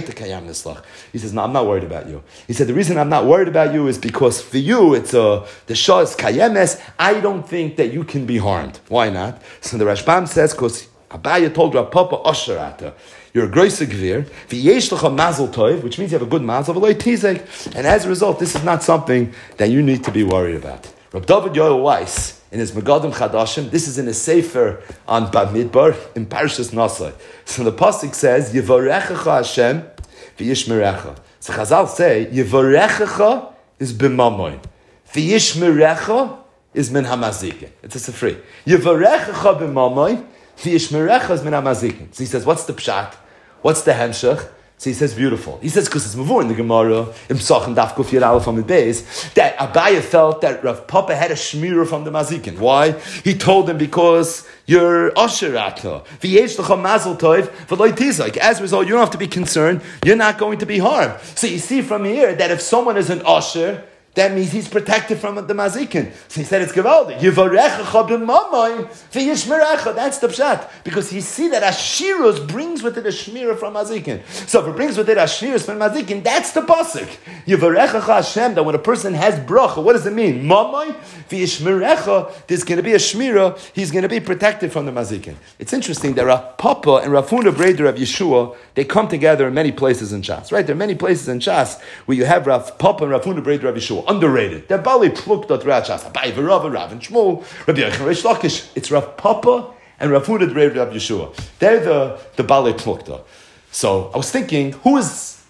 he says, no, I'm not worried about you. He said, the reason I'm not worried about you is because for you, it's the Shah is Kayemes. I don't think that you can be harmed. Why not? So the Rashbam says, because Abaye told Rav Papa, Osherata, you're a groise gvir, v'yesh lecha mazel tov, which means you have a good mazel, v'loi tizek. And as a result, this is not something that you need to be worried about. Rav David Yoel Weiss, in his Megadim Chadashim, this is in a sefer on Bamidbar, in Parshas Nasai. So the pasuk says, Yevarechecha Hashem, v'yishmerecha. So Chazal say, Yevarechecha is b'mamoin, v'yishmerecha is min hamazikin. It's a sefri. Yevarechecha b'mamoin, v'yishmerecha is min hamazikin. So he says, what's the pshat? What's the hemshech? So he says, beautiful. He says, because it's mavur in the Gemara, in Psach and Daf Kuf Yud Aleph Amud Beis, that Abaye felt that Rav Papa had a shmira from the mazikin. Why? He told him, because you're osherata. V'yesh lecha mazel tov, v'loi tizak. As a result, you don't have to be concerned. You're not going to be harmed. So you see from here that if someone is an osher, that means he's protected from the mazikin. So he said it's gewaldig. Yivarechecha b'mamayim v'yishmerecha. That's the pshat. Because you see that Ashirus brings with it a shmira from mazikin. So if it brings with it Ashirus from mazikin, that's the pasuk. Yivarechecha Hashem, that when a person has bracha, what does it mean? Mamay v'yishmerecha, there's going to be a shmira, he's going to be protected from the mazikin. It's interesting that Rav Papa and Rav Huna Breder Rav Yeshua, they come together in many places in Shas. Right? There are many places in Shas where you have Rav Papa and Rav Huna Breder Rav Yeshua. Underrated. They're Bali Plukta throughout Shas. Abaye v'Rav, Rav and Shmuel, Rabbi Yochanan Reish Lakish. It's Rav Papa and Rav Huna Rav Yeshua. They're the Balei Plukta. So I was thinking, who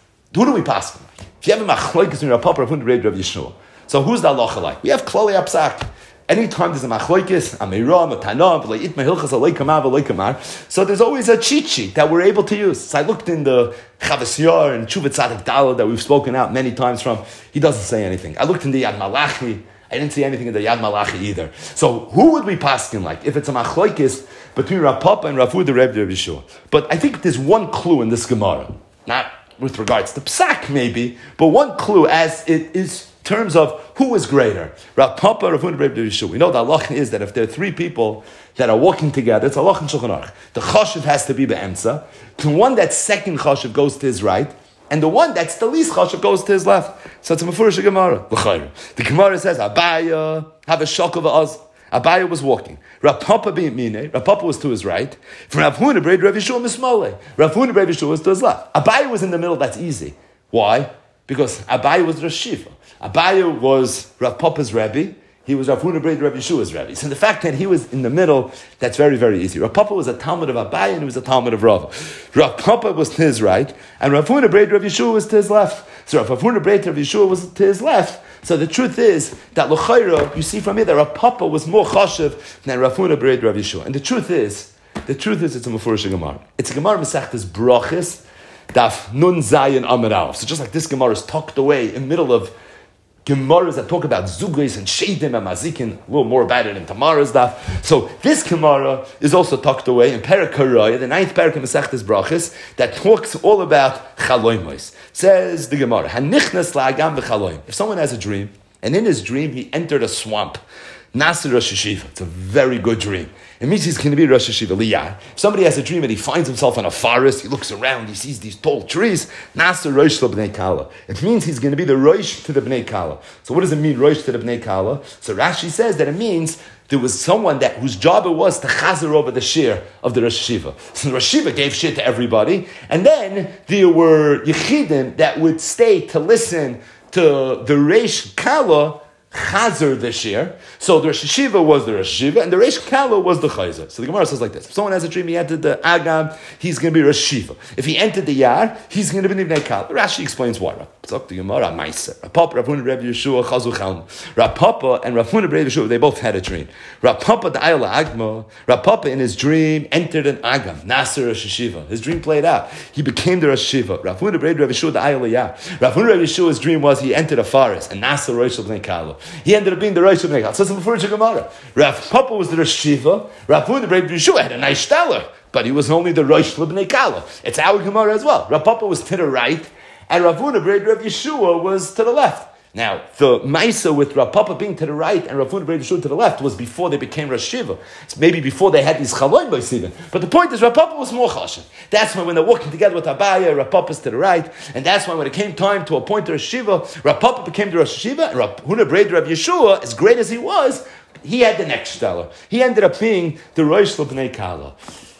do we pass from? If you have a machlokes in Rav Papa, Rav Huna Rav Yeshua. So who's the halacha like? We have Klali Apsak. Anytime there's a machlokes, a meira, a tanam, v'le'it mehilchas alei kamar v'lei kamar. So there's always a cheat sheet that we're able to use. So I looked in the Chavas Yar and Tshuva Tzadik Daled that we've spoken out many times from. He doesn't say anything. I looked in the Yad Malachi. I didn't see anything in the Yad Malachi either. So who would we pass in like? If it's a machlokes between Rav Papa and Rav Huna Rav Yeshua. But I think there's one clue in this Gemara. Not with regards to Psak maybe, but one clue as it is terms of who is greater, Rav Papa or Rav Huna Rav Yeshua. We know the halach is that if there are three people that are walking together, it's halach in Shulchan Aruch. The chashiv has to be be'emtza. The one that's second chashiv goes to his right, and the one that's the least chashiv goes to his left. So it's a mefurish Gemara. The Gemara says, Abaya have a shock of us. Abaya was walking. Rav Papa being mine. Rav Papa was to his right. From Rav Huna Rav Yeshua mismole. Rav Huna Rav Yeshua was to his left. Abaya was in the middle. That's easy. Why? Because Abaya was Rosh Shiva. Abaya was Rav Papa's Rebbe. He was Rav Huna Rav Yeshua's Rebbe. So the fact that he was in the middle, that's very, very easy. Rav Papa was a Talmud of Abaya and he was a Talmud of Rav. Rav Papa was to his right and Rav Huna Rav Yeshua was to his left. So Rav Huna Rav Yeshua was to his left. So the truth is that L'chaira, you see from here that Rav Papa was more chashiv than Rav Huna Rav Yeshua. And the truth is it's a Mefurish Gemara. It's a Gemara Masechtas Brachos, Daf Nun Zayin Amud Aleph. So just like this Gemara is tucked away in the middle of Gemaras that talk about Zugris and Sheidim and Mazikin, a little more about it in Tamara's daf. So this Gemara is also tucked away in Perek Haraya, the 9th Perek in Masechtas Brachos, that talks all about Chaloimos. Says the Gemara, Hanichnas la'agam v'chaloim. If someone has a dream, and in his dream he entered a swamp, Nasir Rosh Hashiva. It's a very good dream. It means he's going to be Rosh Hashiva Liyah. If somebody has a dream and he finds himself in a forest, he looks around, he sees these tall trees, Nasir Rosh B'nei Kala. It means he's going to be the Rosh to the B'nei Kala. So what does it mean, Rosh to the B'nei Kala? So Rashi says that it means there was someone whose job it was to chazer over the shir of the Rosh Hashiva. So the Rosh Hashiva gave shir to everybody, and then there were Yechidim that would stay to listen to the Reish Kala chazer the shir. So the Rosh Hashiva was the Rosh Hashiva, and the Reish Kala was the chazer. So the Gemara says like this: if someone has a dream, he entered the Agam, he's going to be Rosh Hashiva. If he entered the Yar, he's going to be Nivnei Kala. Rashi explains why. Talk to Gemara, Meiser. Rav Papa, Rav Huna, Rav Yeshua, Chazu Chalm. Rav Papa and Rav Huna, Rav Yeshua, they both had a dream. Rav Papa, the Ayla Agma, Rav Papa in his dream entered an Agam, Nasir Rosh Hashiva. His dream played out. He became the Rosh Hashiva. Rav Huna, Rav Yeshua, the Ayla Yar. Rav Huna, Rav Yeshua's dream was he entered a forest, and Nasir Rosh B'nei Kala. He ended up being the Rosh B'nei Kala. So it's a Mefurish Gemara. Rav Papa was the Rosh Hashiva. Rav Huna, Rav Yeshua had a nice stellar, but he was only the Rosh B'nei Kala. It's our Gemara as well. Rav Papa was to the right, and Rav Huna Rav Yeshua was to the left. Now, the Maisa with Rav Papa being to the right and Rav Huna Rav Yeshua to the left was before they became Rosh Hashiva. It's maybe before they had these Chaloim boys even. But the point is, Rav Papa was more chashiv. That's why when they're walking together with Abaya, Rav Papa's to the right, and that's why when it came time to appoint a Rosh Hashiva, Rav Papa became the Rosh Hashiva, and Rav Huna Rav Yeshua, as great as he was, he had the next stellar. He ended up being the Rosh B'nei Kala.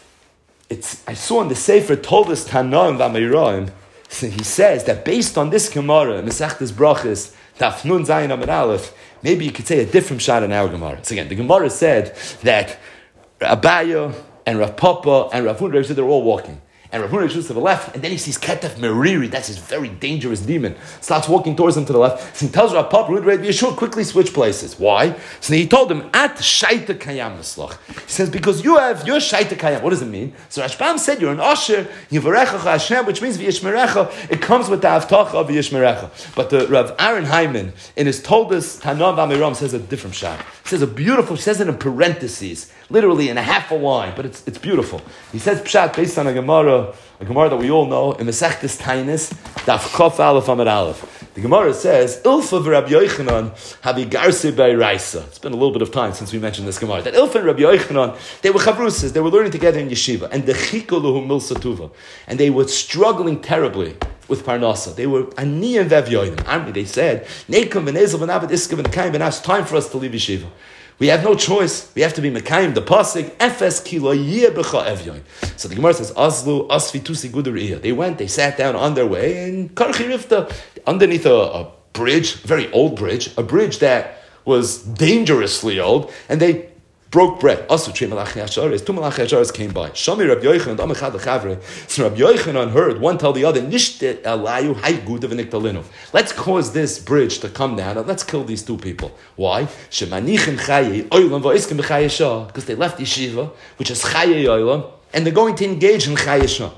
I saw in the Sefer Toldos Tanaim V'Ameiraim. So he says that based on this Gemara, Masechtas Brachos, Daf Nun Zayin Amud Aleph, maybe you could say a different shot in our Gemara. So again, the Gemara said that Abaya and Rav Papa and Rav Huna, they're all walking. And Rav Huna to the left, and then he sees Ketef Meriri, that's his very dangerous demon, starts walking towards him to the left. So he tells Rav Papa, Rav Yeshua, quickly switch places. Why? So he told him, At Shaita Kayam Mislach. He says, because you're Shaita Kayam. What does it mean? So Rashbam said, you're an Asher, Yivarecha Hashem, which means V'yishmerecha. It comes with the Avtacha of V'yishmerecha. But the Rav Aaron Hyman, in his Toldos Tanaim V'Ameiraim, says a different shot. He says he says it in parentheses, literally in a half a line, but it's beautiful. He says Pshat based on a Gemara that we all know, in Masechtas Tainis, Daf Chof Aleph Amud Aleph. The Gemara says, Ilfa v'Rabbi Yochanan habi garse b'Raisa. It's been a little bit of time since we mentioned this Gemara. That Ilfa and Rabbi Yochanan, they were chavrusas, they were learning together in yeshiva, and the chikoluhu milsa tuva, and they were struggling terribly with Parnasa. They were ani and vev yoidim. They said, Nekum v'nezel v'navad iskav v'nekayim v'nas, it's time for us to leave yeshiva. We have no choice. We have to be Mekayim, the Pasik, Efes Kilo Yeh B'cha Evyoin. So the Gemara says, Azlu, Asvi Tusi Guduriyah. They went, they sat down on their way in Karchi Rifta, underneath a bridge, a very old bridge, a bridge that was dangerously old, and they broke bread. Also, two Malachi Asharis came by. Shami Rabbi Yochanan, Amachad Lechavre. So Rabbi Yochanan heard one tell the other, Nishte Elayu Haygud of Niktalinu. Let's cause this bridge to come down and let's kill these two people. Why? Shemanichin Chaye Oilam Va'iskim B'Chaye Shah, because they left yeshiva, which is Chaye Oilam, and they're going to engage in Chaye Shah.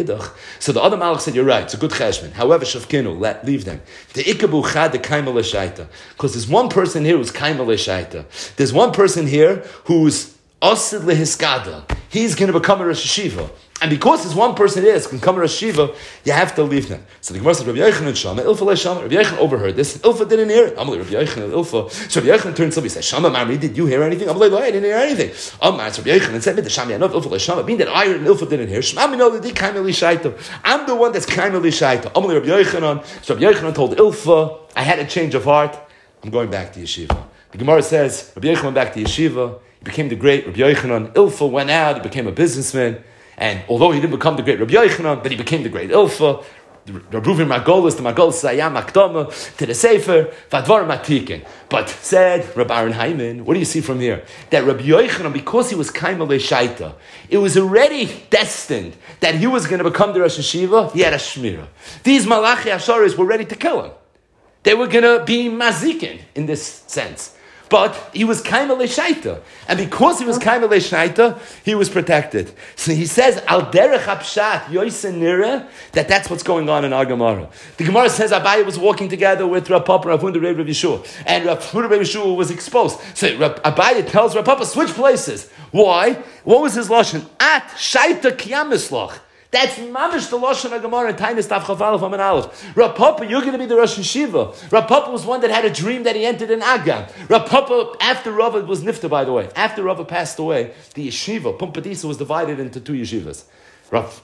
So the other Malach said, you're right, it's a good cheshbon. However, Shavkinu, leave them. The Ikabu Chad, the Kaimel Shaita. Because there's one person here who's Kaimel Shaita. There's one person here who's Osid Lehiskada. He's going to become a Rosh Hashiva. And because there's one person here who can come a Rosh Hashiva, you have to leave them. So the Gemara says, Rabbi Yochanan Shama, Ilfa Le Shama. Rabbi Yochanan overheard this. Ilfa didn't hear it. Amalei, Rabbi Yochanan, Ilfa. So Rabbi Yochanan turned to somebody and said, Shama, Mamri, did you hear anything? Amalei, no, I didn't hear anything. Amar, so Rabbi Yochanan said, the Shama, Yanov, Ilfa Le Shama. Being that I and Ilfa didn't hear, Shema, no, the Kaimeli Shaita. I'm the one that's Kaimeli Shaita. Amalei, Rabbi Yochanan. So Rabbi Yochanan told Ilfa, I had a change of heart. I'm going back to yeshiva. The Gemara says, Rabbi Yochanan went back to yeshiva. He became the great Rabbi Yochanan. Ilfa went out. He became a businessman. And although he didn't become the great Rabbi Yochanan, but he became the great Ilfa. Rabbi Reuven Margolis, the Margolis Sayam Akdama, to the Sefer, Vadvar Matikin. But said Rabbi Aaron Hyman, what do you see from here? That Rabbi Yochanan, because he was Kaimel Shaita, it was already destined that he was going to become the Rosh Hashiva. He had a Shmira. These Malachi Asharis were ready to kill him. They were going to be Mazikin in this sense. But he was Kaimel Shaita. And because he was Kaimel Shaita, he was protected. So he says, Al derech hapshat yoisen nira, that's what's going on in our Gemara. The Gemara says Abaye was walking together with Rav Papa and Rav Hunda Rav Yeshua. And Rav Hunda Rav Yeshua was exposed. So Abaye tells Rav Papa, switch places. Why? What was his lashon? At shaita kiyamislach. That's mamish the lashon Gemara and Tainis Tav Chav Aleph Aleph. Rav Papa, you're going to be the Rosh Hashiva. Rav Papa was one that had a dream that he entered an Agam. Rav Papa, after Rava was nifta, by the way, after Rava passed away, the yeshiva Pumpadisa was divided into two yeshivas. Rav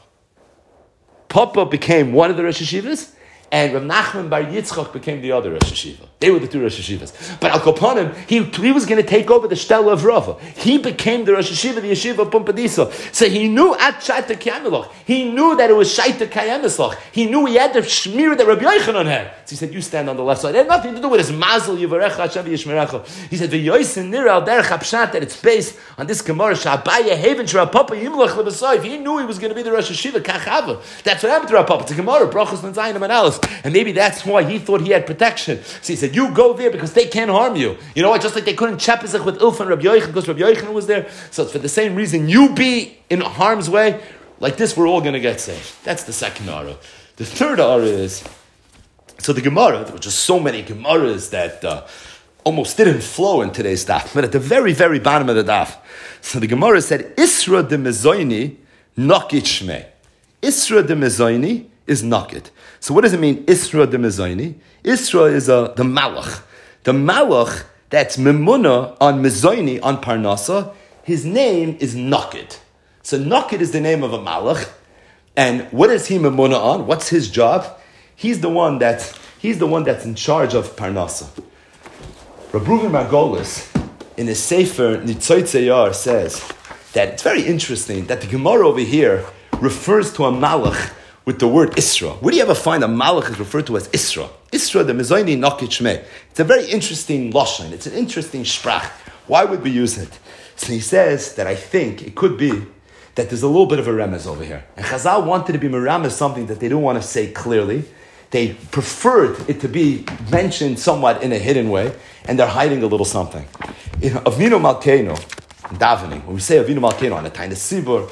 Papa became one of the Rosh Hashivas, and Rav Nachman Bar Yitzchak became the other Rosh Hashiva. They were the two Rosh Hashivas. But Al Kopanim, he was going to take over the Shtela of Rava. He became the Rosh Hashiva, the Yeshiva of Pumpadisa. So he knew at Shaita Kayamelach. He knew that it was Shaita Kayamelach. He knew he had the Shmir that Rabbi Yochanan had. So he said, you stand on the left side. It had nothing to do with his Mazel, Yivarecha, Hashem, Yishmerecha. He said, V'yoysin nira al derech hapshat, that it's based on this Gemara, Sha'abaya Haven, Sh'Rav Papa Yimlach Lebasayv. He knew he was going to be the Rosh Hashiva, Kachava. That's what happened to Rav Papa. It's a Gemara, Brachos L'Zayin and Alice. And maybe that's why he thought he had protection. So he said, you go there because they can't harm you. You know what? Just like they couldn't chapizach with Ilfa and Rabbi Yochanan because Rabbi Yochanan was there. So it's for the same reason you be in harm's way. Like this, we're all going to get saved. That's the second ara. The third ara is, so the Gemara, there were just so many Gemaras that almost didn't flow in today's daf. But at the very, very bottom of the daf, so the Gemara said, Isra de Mezoini Nokit Shmei. Isra de Mezoini is Nokit. So what does it mean, Isra de Mezoini? Isra is the Malach. The Malach that's Memuna on Mezoini, on Parnasa, his name is Nokit. So Nokit is the name of a Malach. And what is he Memuna on? What's his job? He's the one that's in charge of Parnasa. Rabbi Reuven Margolis, in his Sefer Nitzoy Tzeyar, says that it's very interesting that the Gemara over here refers to a Malach with the word Isra. Where do you ever find a Malach is referred to as Isra? Isra, the Mezoini Nokit Shmei. It's a very interesting lashon. It's an interesting sprach. Why would we use it? So he says that I think it could be that there's a little bit of a remez over here. And Chazal wanted to be meramez something that they don't want to say clearly. They preferred it to be mentioned somewhat in a hidden way, and they're hiding a little something. In Avinu Malkeinu, davening, when we say Avinu Malkeinu on a time, the Sibur,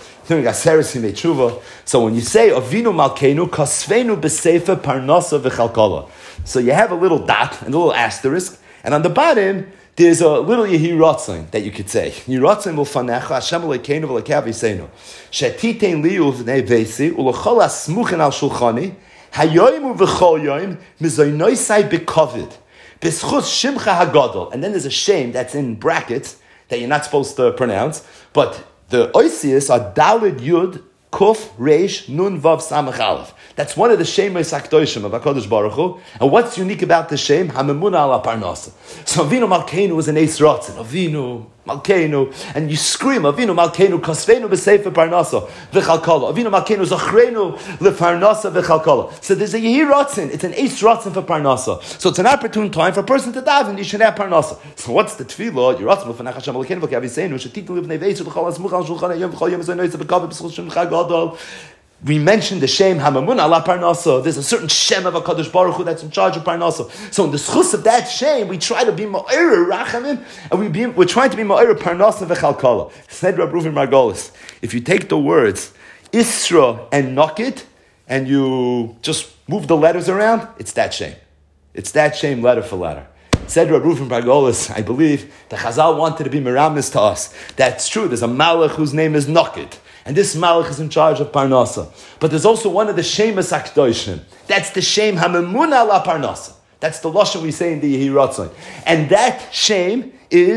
so when you say Avinu Malkeinu, Kasvenu b'Sefer Parnasa v'Chalkala. So you have a little dot and a little asterisk, and on the bottom, there's a little Yehi Ratzin that you could say. Yehi Ratzin v'fanecha, Hashem Elokeinu v'lekav yiseinu. Shetitein li uvnei vesi, ulechol asmuchen al shulchani, hayoim uv'chol yoim, mizoynoisai b'kovid, b'schus shimcha hagadol. And then there's a shame that's in brackets that you're not supposed to pronounce, but the oisius are Dalid Yud Kuf Reish Nun Vav Samach Aleph. That's one of the Shemos HaKadoshim of HaKadosh Baruch Hu. And what's unique about the Shem? Hamemuna ala Parnasa. So Avinu Malkeinu was an Eis Ratzin. Avinu Malkeinu, and you scream, Avinu Malkeinu, Kasveinu b'Sefer Parnasa, v'Chalkala. Avinu Malkeinu, Zachrenu l'Parnasa v'Chalkala. So there's a Yehi Ratzin, it's an Eis Ratzin for Parnasa. So it's an opportune time for a person to daven, you should have Parnasa. So what's the tefillah? You're Ratzin, l'Fanach Hashem Malkeinu, v'Kav Yiseinu, Shetitu l'Bnei Veisu, l'Chol HaSmuch al Shulchan HaYom, v'Chol Yom Zoynoyz, v'Kav B'Schul Shem Chag Gadol. We mentioned the Shem Hamamun ala Parnasa. There's a certain Shem of HaKadosh Baruch Hu that's in charge of Parnasa. So in the schus of that Shem, we try to be Ma'ira Rachamim, and we're trying to be Ma'ira Parnasa v'Chalkala. Said Rab Reuven Margolis, if you take the words Isra and Nokit, and you just move the letters around, it's that Shem. It's that Shem letter for letter. Said Rab Reuven Margolis, I believe, the Chazal wanted to be Meramis to us. That's true. There's a Malach whose name is Nokit. And this Malach is in charge of Parnasa. But there's also one of the Shemas HaKdoshim. That's the Shem HaMemuna ala Parnasa. That's the Lashon we say in the Yehi Ratzon. And that Shem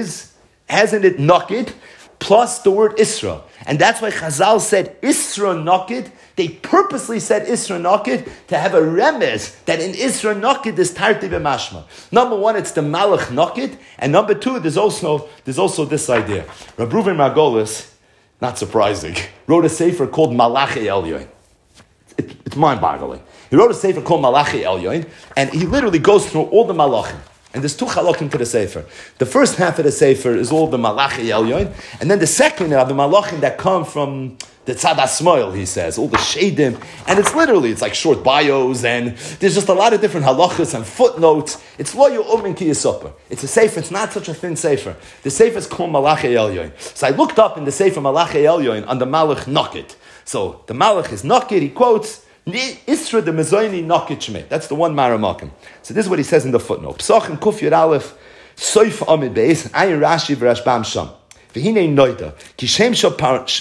has in it Nokid, plus the word Isra. And that's why Chazal said Isra Nokid. They purposely said Isra Nokid to have a remez that in Isra Nokid is Tarti B'mashma. Number one, it's the Malach Nokid. And number two, there's also this idea. Rab Reuven Margolis, not surprising, wrote a sefer called Malachi Elyoin. It's mind-boggling. He wrote a sefer called Malachi Elyoin, and he literally goes through all the malachim. And there's two halakim to the sefer. The first half of the sefer is all the Malachi Elyoin, and then the second are the malachim that come from the Tzad HaSmoil, he says, all the shadim, and it's like short bios, and there's just a lot of different halachas and footnotes. It's lo yu'umin ki yisopar. It's a sefer, it's not such a thin sefer. The sefer is called Malachi Elyoin. So I looked up in the sefer Malachi Elyoin on the Malach Nokit. So the Malach is Nokit, he quotes, Isra de Mezoini Nokit Shmei. That's the one Maramakim. So this is what he says in the footnote. Psachim Kuf Yud Aleph, Soif Amid Beis, Ayin Rashi v'Rashbam Sham. V'hinei noida, kishem shal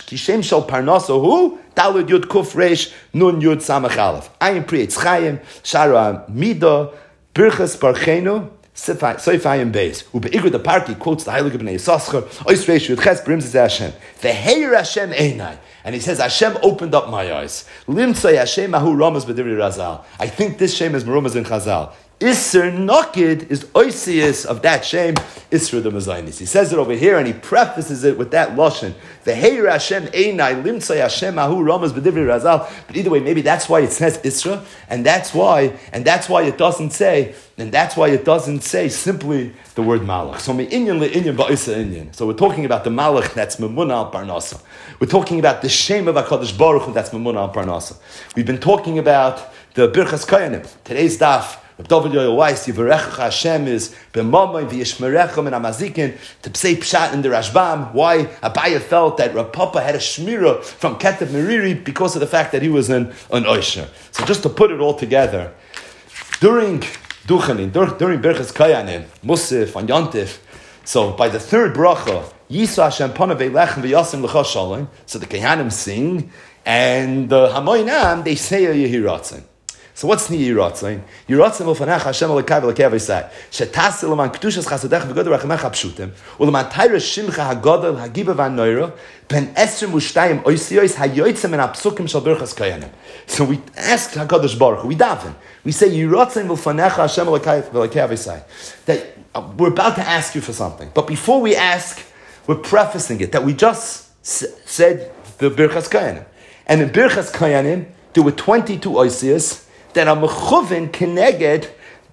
parnaso hu, dalud yud kuf reish, nun yud samach aleph. Ayin pri etzchayim, shara mida, birchas parchenu, soifayim beis. Ube'igru the party quotes the Heilige B'nai Yisachar, ois reish yud ches brims Hashem. V'heir Hashem einai. And he says, Hashem opened up my eyes. Limtzay Hashem ahu ramas b'divri Razal. I think this Shem is Merumas in Chazal. Isser Nokid is oisius of that shame, Isser the Mazainis. He says it over here and he prefaces it with that Lashon. V'heir Hashem einai limtzay Hashem ahu ramas b'divri Razal. But either way, maybe that's why it says Isra, and that's why it doesn't say simply the word Malach. So me'inyan le'inyan ba'isa inyan. So we're talking about the Malach that's Memuna al Parnasa. We're talking about the shame of HaKadosh Baruch Hu that's Memuna al Parnasa. We've been talking about the Birchas Koyanim. Today's daf, David Yoel Weiss, Yivarecha Hashem is B'mamay v'yishmerechem and Amazikin to say Pshat in the Rashbam. Why Abaya felt that Rav Papa had a shmira from Ketev Meriri because of the fact that he was an Oisher. So just to put it all together, during Birchas Koyanim, Musaf, and Yontif, so by the third bracha, Yisa Hashem Panav Elechem v'yasim l'cha shalom, so the Kohanim sing, and the Hamoinam, they say a Yehi Ratzon. So what's the Yiratzin? Yiratzin v'fanach Hashem alekay v'lekay v'yisai. Shetasi l'man kedushas chasadech v'godel rachamecha pshutim u'leman tayra shimcha hagodel hagiba v'anoira ben esrim u'shtayim oisiyos hayoytzim en apsukim shal birchas koyanim. So we ask HaKadosh Baruch Hu, we daven. We say Yiratzin v'fanach Hashem alekay v'lekay v'yisai. That we're about to ask you for something. But before we ask, we're prefacing it, that we just said the birchas koyanim. And in birchas koyanim, there were 22 oisiyos that are mechuvin keneged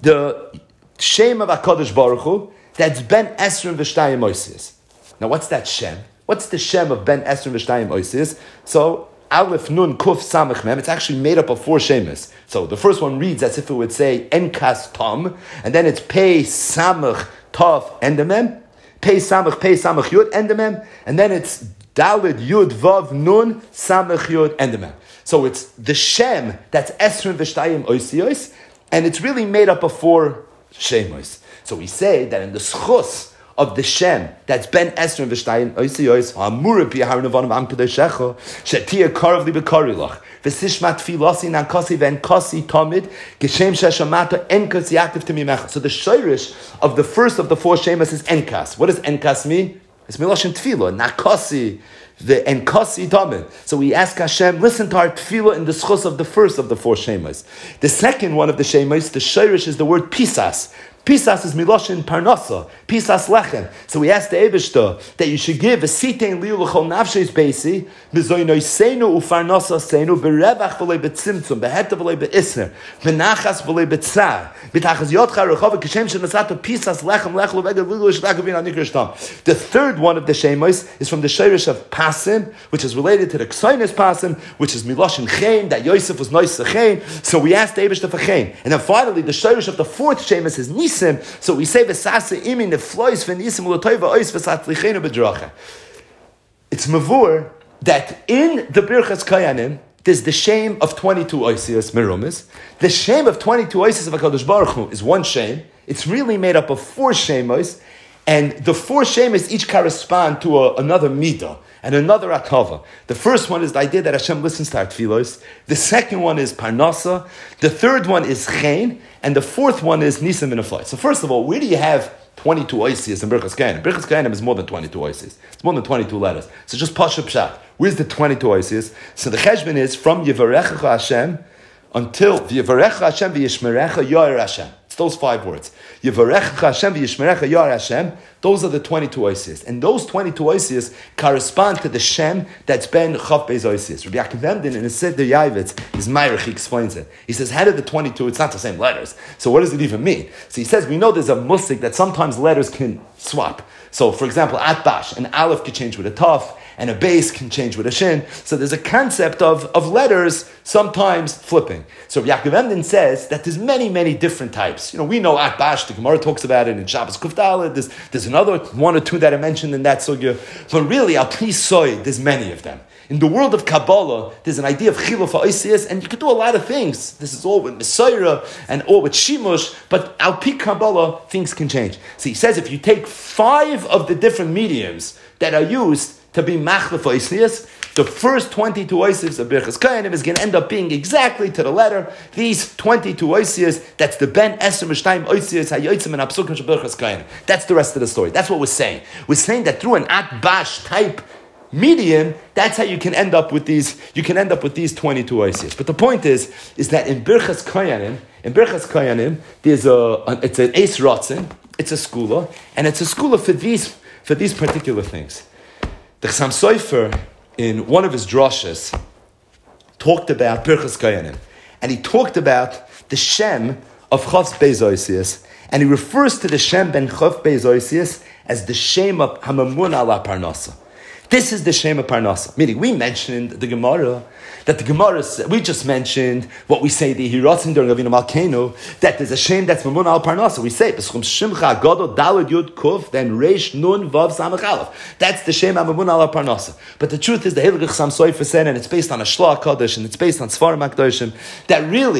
the shem of HaKadosh Baruch Hu that's Ben Esrim V'Shtayim Oisius. Now what's that shem? What's the shem of Ben Esrim V'Shtayim Oisius? So Aleph Nun Kuf Samach Mem, it's actually made up of 4 shemas. So the first one reads as if it would say Enkas Tom, and then it's Pei Samach Tov Endemem, Pei Samach Yud Endemem, and then it's Dalid Yud Vav Nun Samach Yud Endemem. So it's the Shem that's Esrim V'Shtayim Oisiyos, and it's really made up of 4 Shemos. So we say that in the schus of the Shem that's Ben Esrim V'Shtayim Oisiyos, Amura Pi Harnavanam Am Kedoshecha, Shetia Karav Li B'Karilach, V'Sishmat Filasi Nankasi V'Enkasi Tamid, Geshem Sheshamata Enkas Yaaktiv Timimecha. So the shirish of the first of the 4 Shemos is Enkas. What does Enkas mean? It's Miloshin Tefillah, Nakasi, the Enkasi Tamid. So we ask Hashem, listen to our tefillah in the schus of the first of the 4 shemas. The second one of the shemas, the shirish is the word pisas. Pisas is miloshin parnasa. Pisas lechem. So we asked the Eibishter that you should give a sitein liu l'chol nafsheis beisi b'zoynoi seinu ufarnasa seinu b'revach v'lei b'tzimtzum b'heta v'lei b'isner b'nachas v'lei b'tzar b'tachas yotcha rechova k'shem shenasato pisas lechem lechlo v'egel lilu shlakavin anikr shtam. The third one of the shemos is from the shirish of pasim, which is related to the ksainis pasim, which is miloshin chen, that Yosef was nois chen. So we asked the Eibishter for chen. And then finally, the shirish of the fourth shemos is nisim. So we say v'sasa imin the flois v'nisim u'lotoiva ois v'satzlichenu b'dracha. It's mavur that in the Birchas Koyanim there's the shame of 22 oisias merumis. The shame of 22 oisias of HaKadosh Baruch Hu is one shame. It's really made up of 4 shemos, and the 4 shemos each correspond to another midah and another atava. The first one is the idea that Hashem listens to our tefillos. The second one is parnasa. The third one is chen. And the fourth one is nisim in a flight. So first of all, where do you have 22 oisias in Birchas Koyanim? Birchas Koyanim is more than 22 oisias. It's more than 22 letters. So just pasha pshat. Where's the 22 oisias? So the cheshbon is from Yivarecha Hashem until Yivarecha Hashem v'yishmerecha Yoir Hashem. It's those 5 words. Yivarecha Hashem v'yishmerecha Yoir Hashem. Those are the 22 oisias. And those 22 oisias correspond to the Shem that's ben Chav Beis Oisias. Rabbi Yaakov Emden in his Seder Yavitz, his Meirich, he explains it. He says, how did the 22, it's not the same letters. So what does it even mean? So he says, we know there's a musik that sometimes letters can swap. So for example, Atbash, an Aleph can change with a Taf, and a base can change with a shin. So there's a concept of letters sometimes flipping. So Yaakov Emden says that there's many, many different types. You know, we know Atbash, the Gemara talks about it in Shabbos Kuf Daled. There's another 1 or 2 that are mentioned in that sugya. But really, Al Pi Soy, there's many of them. In the world of Kabbalah, there's an idea of Chiluf HaOisias, and you can do a lot of things. This is all with Messiah and all with Shimush, but Al Pi Kabbalah, things can change. So he says if you take 5 of the different mediums that are used to be machlef oisias, the first 22 oisias of Birchas Koyanim is going to end up being exactly to the letter. These 22 oisias, that's the ben eser mishtayim oisias hayotzim and apsukim shel Birchas Koyanim. That's the rest of the story. That's what we're saying. We're saying that through an atbash type medium, that's how you can end up with these. You can end up with these 22 oisias. But the point is that in Birchas Koyanim, there's it's an eis rotzen, it's a skula, and it's a skula for these particular things. The Chassam Sofer, in one of his drashas, talked about Birchas Koyanim, and he talked about the Shem of Chav Beis Oisias, and he refers to the Shem ben Chav Beis Oisias as the Shem of Hamamun ala Parnasa. This is the Shem of Parnasa. Meaning, we mentioned the Gemara, that the Gemara, we just mentioned what we say, the Hiratzin during Avinu Malkeinu, that there's a Shem that's Mamun al Parnasa. We say, B'schum Shimcha Godol Dalad Yud Kuf, then Reish Nun Vav Samach Aleph. That's the Shem Mamun al Parnasa. But the truth is, the Heilige Chassam Sofer said, and it's based on a Shloah Kodesh, and it's based on Sfarim HaKadoshim, that really,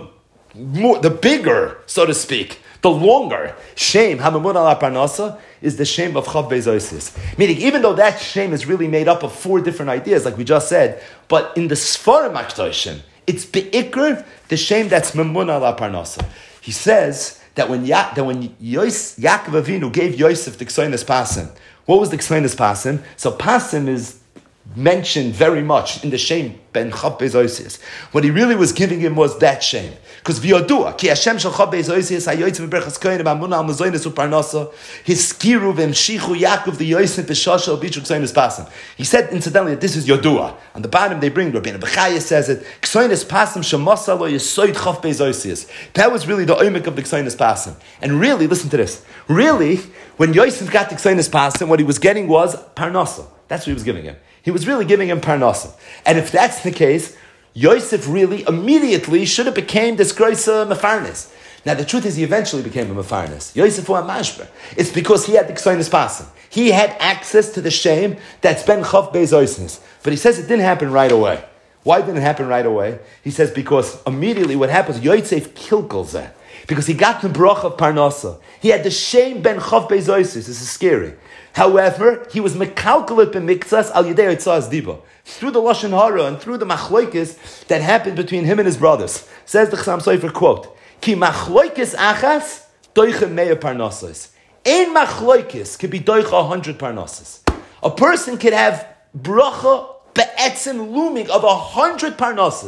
the bigger, so to speak, the longer shame, Hamamun ala Parnasa, is the shame of Chav Beis Oisias. Meaning, even though that shame is really made up of 4 different ideas, like we just said, but in the Sfarim HaKadoshim, it's be'ikr, the shame that's Mamun ala Parnasa. He says that when Yaakov Avinu gave Yosef the Kseinas Pasim, what was the Kseinas Pasim? So Pasim is mentioned very much in the shame ben Chav Beis Oisias. What he really was giving him was that shame. Because v'yodua, ki Hashem shel Chav Beis Oisias hayotzim b'berchas koyin b'amun al mazoynes u'parnasa hiskiru v'emshichu Yaakov the Yosef b'shashal b'chuk kseinas pasim. He said incidentally that this is yodua. On the bottom they bring Rabbeinu Bechaya says it kseinas pasim shemasa lo yisoid Chav Beis Oisias. That was really the oimik of the kseinas pasim. And really, listen to this. Really, when Yosef got the kseinas pasim, what he was getting was parnasa. That's what he was giving him. He was really giving him parnasa. And if that's the case, Yosef really immediately should have became this groisa mefarnes. Now the truth is he eventually became a mefarnes. Yosef was a mashber. It's because he had the kseinas pasim. He had access to the shame that's ben Chav Beis Oisias. But he says it didn't happen right away. Why didn't it happen right away? He says because immediately what happens, Yosef kilkels that. Because he got the brach of parnasa. He had the shame ben Chav Beis Oisias. This is scary. However, he was mekalkelet b'miktzas al yedei otzas diba. Through the lashon hara and through the machloikis that happened between him and his brothers. Says the Chassam Sofer, quote, Ki machloikis achas doichem meya parnasas. Ein machloikis could be doicha 100 parnasas. A person could have bracha be'etzim looming of 100 parnasas.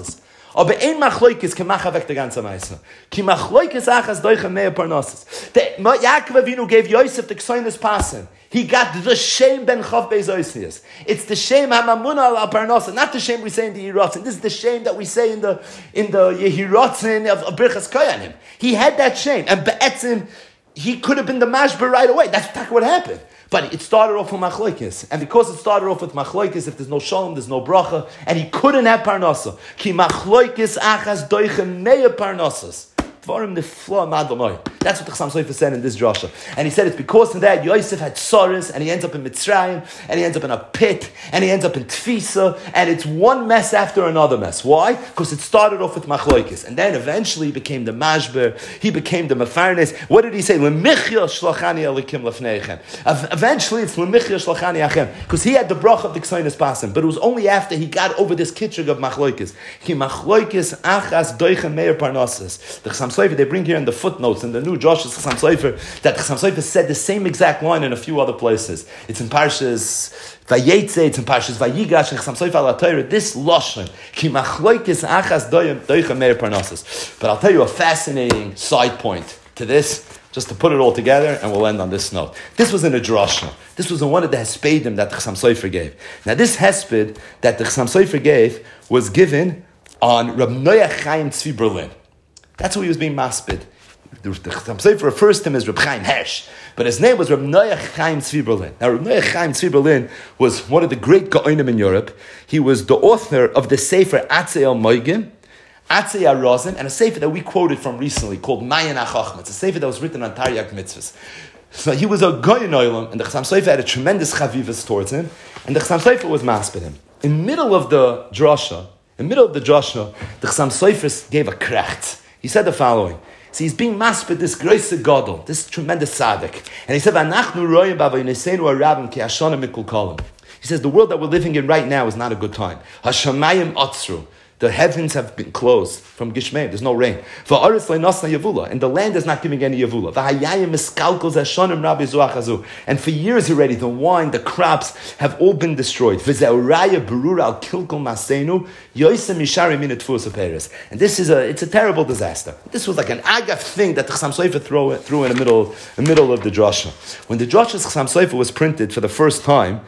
Aber ein Machloikis kann machen weg der ganze Meise. Ki Machloikis achas doichem mea parnosses. Yaakov Avinu gave Yosef the Ksoinis Pasen. He got the shame ben chav beis oisius. It's the shame hamamuna al parnosa, not the shame we say in the Yehirotzin. This is the shame that we say in the Yehirotzin of Birchas Koyanim. He had that shame, and be'etzim, he could have been the mashber right away. That's exactly what happened. But it started off with machloikis, and because it started off with machloikis, if there's no shalom, there's no bracha, and he couldn't have parnosa. Ki machloikis achas doichem mea parnosas. That's what the Chassam Sofer said in this drasha. And he said it's because of that Yosef had sorrows, and he ends up in Mitzrayim, and he ends up in a pit, and he ends up in Tfisa, and it's one mess after another mess. Why? Because it started off with Machloikis, and then eventually he became the Mashber, he became the Mefarnes. What did he say? L'michya shlachani elikim lefneichem. Eventually it's L'michya shlachani achem, because he had the bracha of the Ksoinis Pasim, but it was only after he got over this kitchug of Machloikis. Ki Machloikis achas doichem meir parnasses. The Chassam Sofer, they bring here in the footnotes in the new Josh's Chassam Sofer that Chassam Sofer said the same exact line in a few other places. It's in Parshas Vayetze, it's in Parshas Vayigash, and Chassam Sofer al Torah. This lashon ki machloikis achas doichem meir parnasses. But I'll tell you a fascinating side point to this, just to put it all together, and we'll end on this note. This was in a drasha. This was in one of the hespedim that the Chassam Sofer gave. Now, this hesped that the Chassam Sofer gave was given on Reb Noach Chaim Tzvi Berlin. That's who he was being maspid. The Chassam Sofer refers to him as Reb Chaim Hersh, but his name was Reb Noach Chaim Tzvi Berlin. Now, Reb Noach Chaim Tzvi Berlin was one of the great Gaonim in Europe. He was the author of the Sefer Atzei El Moigim, Atzei HaRozin, and a Sefer that we quoted from recently called Mayan HaChachma. It's a Sefer that was written on Taryag Mitzvahs. So he was a Goyin Olam, and the Chassam Sofer had a tremendous chavivas towards him, and the Chassam Sofer was maspid him. In the middle of the drasha, the Chassam Sofer gave a krecht. He said the following. So he's being masped this great gadol, this tremendous tzaddik. And he said, he says, the world that we're living in right now is not a good time. Hashamayim atzru. The heavens have been closed from Gishmei. There's no rain. And the land is not giving any yavula. And for years already, the wine, the crops have all been destroyed. And this is it's a terrible disaster. This was like an agaf thing that the Chassam Sofer threw in the middle of the drasha. When the drasha's Chassam Sofer was printed for the first time,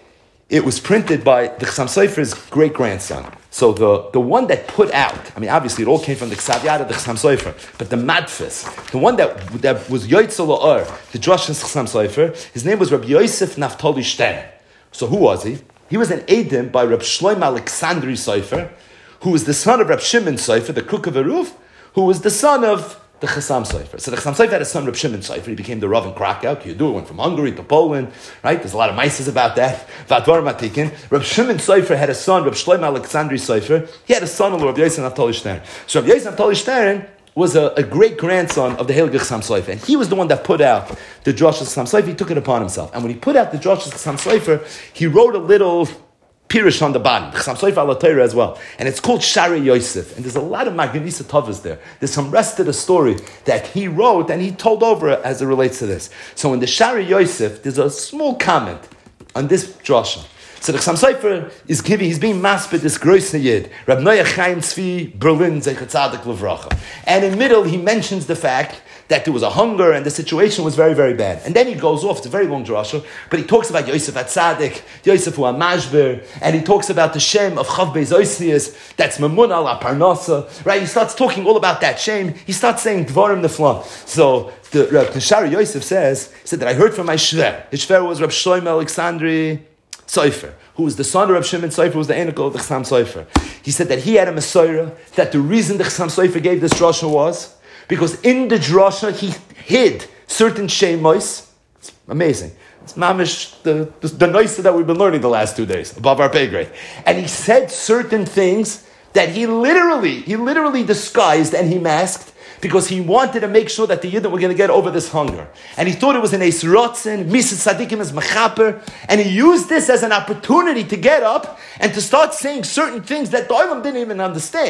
it was printed by the Chassam Sofer's great-grandson. So the one that put out, I mean, obviously it all came from the Ksav Yad of the Chassam Sofer, but the Madfis, the one that was Yoitzel La'or, the Drash's Chassam Sofer, his name was Rabbi Yosef Naftali Stern. So who was he? He was an Eidim by Rabbi Shlomo Alexandri Sofer, who was the son of Rabbi Shimon Sofer, the Kruk of Eruv, who was the son of the Chassam Sofer. So the Chassam Sofer had a son, Reb Shimon Sofer. He became the Rav in Krakow. Kiyadu went from Hungary to Poland. Right? There's a lot of maises about that. Vatvar Matikin. Reb Shimon Sofer had a son, Reb Shlomo Alexandri Sofer. He had a son, Reb Yosef Naftali Stern. So Reb Yosef Naftali Stern was a great grandson of the Heilige Chassam Sofer, and he was the one that put out the Drashas Chassam Sofer. He took it upon himself, and when he put out the Drashas Chassam Sofer, he wrote a little Pirish on the bottom, Chassam Sofer al Torah as well, and it's called Shari Yosef, and there's a lot of Magnisa Tovas there. There's some rest of the story that he wrote, and he told over as it relates to this. So in the Shari Yosef, there's a small comment on this drasha. So the Chassam Sofer he's being masped this gross yid, Rab Noach Chaim Tzvi Berlin Zecher Tzadik Levracha, and in middle he mentions the fact that there was a hunger and the situation was very, very bad. And then he goes off, it's a very long drasha, but he talks about Yosef HaTzadik, Yosef Hu HaMashber, and he talks about the Shem of Chav Beis Oisius, that's Mamun al Parnasa, right? He starts talking all about that Shem. He starts saying Dvarim Nefla. So the Shari Yosef said that I heard from my Shver. His Shver was Rab Shlomo Alexandri Sofer, who was the son of Rab Shimon Sofer, who was the Enokel of the Chassam Sofer. He said that he had a Messiah, that the reason the Chassam Sofer gave this drasha was because in the drasha he hid certain shemos. It's amazing. It's mamish the noisa that we've been learning the last 2 days, above our pay grade. And he said certain things that he literally disguised and he masked because he wanted to make sure that the Yidden were going to get over this hunger. And he thought it was an Eis Rotzen, Misas Tzadikim as Mechaper, and he used this as an opportunity to get up and to start saying certain things that the Olam didn't even understand.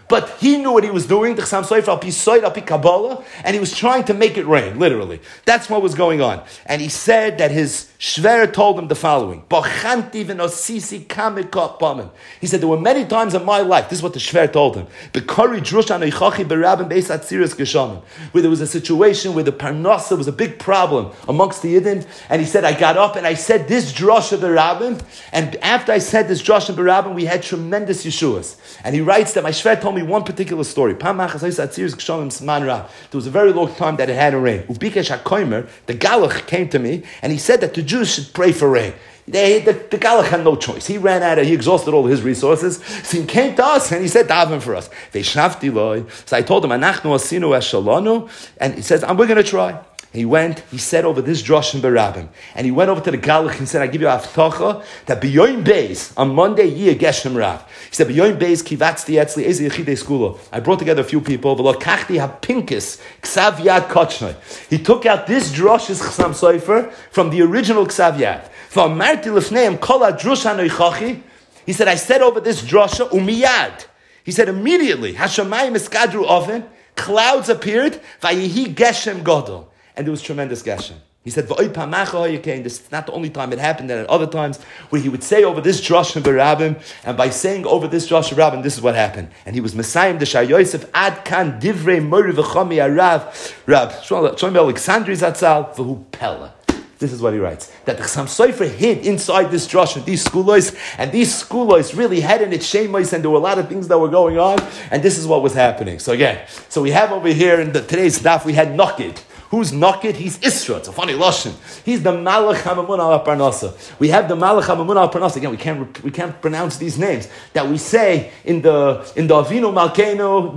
But he knew what he was doing, the Chassam Sofer al pi Soid, al pi Kabbalah, and he was trying to make it rain, literally. That's what was going on. And he said that his Shver told him the following. He said, there were many times in my life, this is what the Shver told him, where there was a situation where the Parnasa was a big problem amongst the Yidden, and he said, I got up and I said this Drosha B'Rabbim, and after I said this Drosha B'Rabbim, we had tremendous Yeshuas. And he writes that my Shver told me one particular story. There was a very long time that it had a rain. The Galach came to me, and he said that the Jews should pray for rain. The Galach had no choice. He exhausted all his resources. So he came to us and he said, daven for us. So I told him, and he says, we're going to try. He went, he said over this Droshin B'Rabbim, and he went over to the Galach and said, I give you a haftacha that B'yoyim Beis, on Monday, Yeh Geshem Rav. He said, B'yoyim Beis, Kivatzti Etzli, Ezi Yechidei Skula. I brought together a few people, V'lokachti ha-pinkis, Ksav Yad Kochnoi. He took out this Drosh's Chassam Sofer from the original Ksav Yad. V'amarti Lefneim Kol HaDrosh HaNoichachi. He said, I said over this Drosha, Umiyad. He said, immediately, Hashamayim Eskadru Oven, clouds appeared, Vayihi Geshem Godol. And there was tremendous geshem. He said, this is not the only time it happened, and at other times where he would say over this Drosha B'Rabbim, and by saying over this Drosha B'Rabbim, this is what happened. And he was Messiah the Shar Yosef, Ad Kan Divrei Mori V'chomi Arav, Rab Shlomo Alexandri Zatzal, V'hu Pella. This is what he writes, that the Chassam Sofer hid inside this Drosha, these skulos, and these skulos really had in its shemos, and there were a lot of things that were going on, and this is what was happening. So again, we have over here in today's daf, we had Nokid. Who's Nokid? He's Isra. It's a funny lashon. He's the Malach HaMamun al Parnasa. We have the Malach HaMamun al Parnasa. Again, we can't pronounce these names that we say in the Avinu Malkeinu,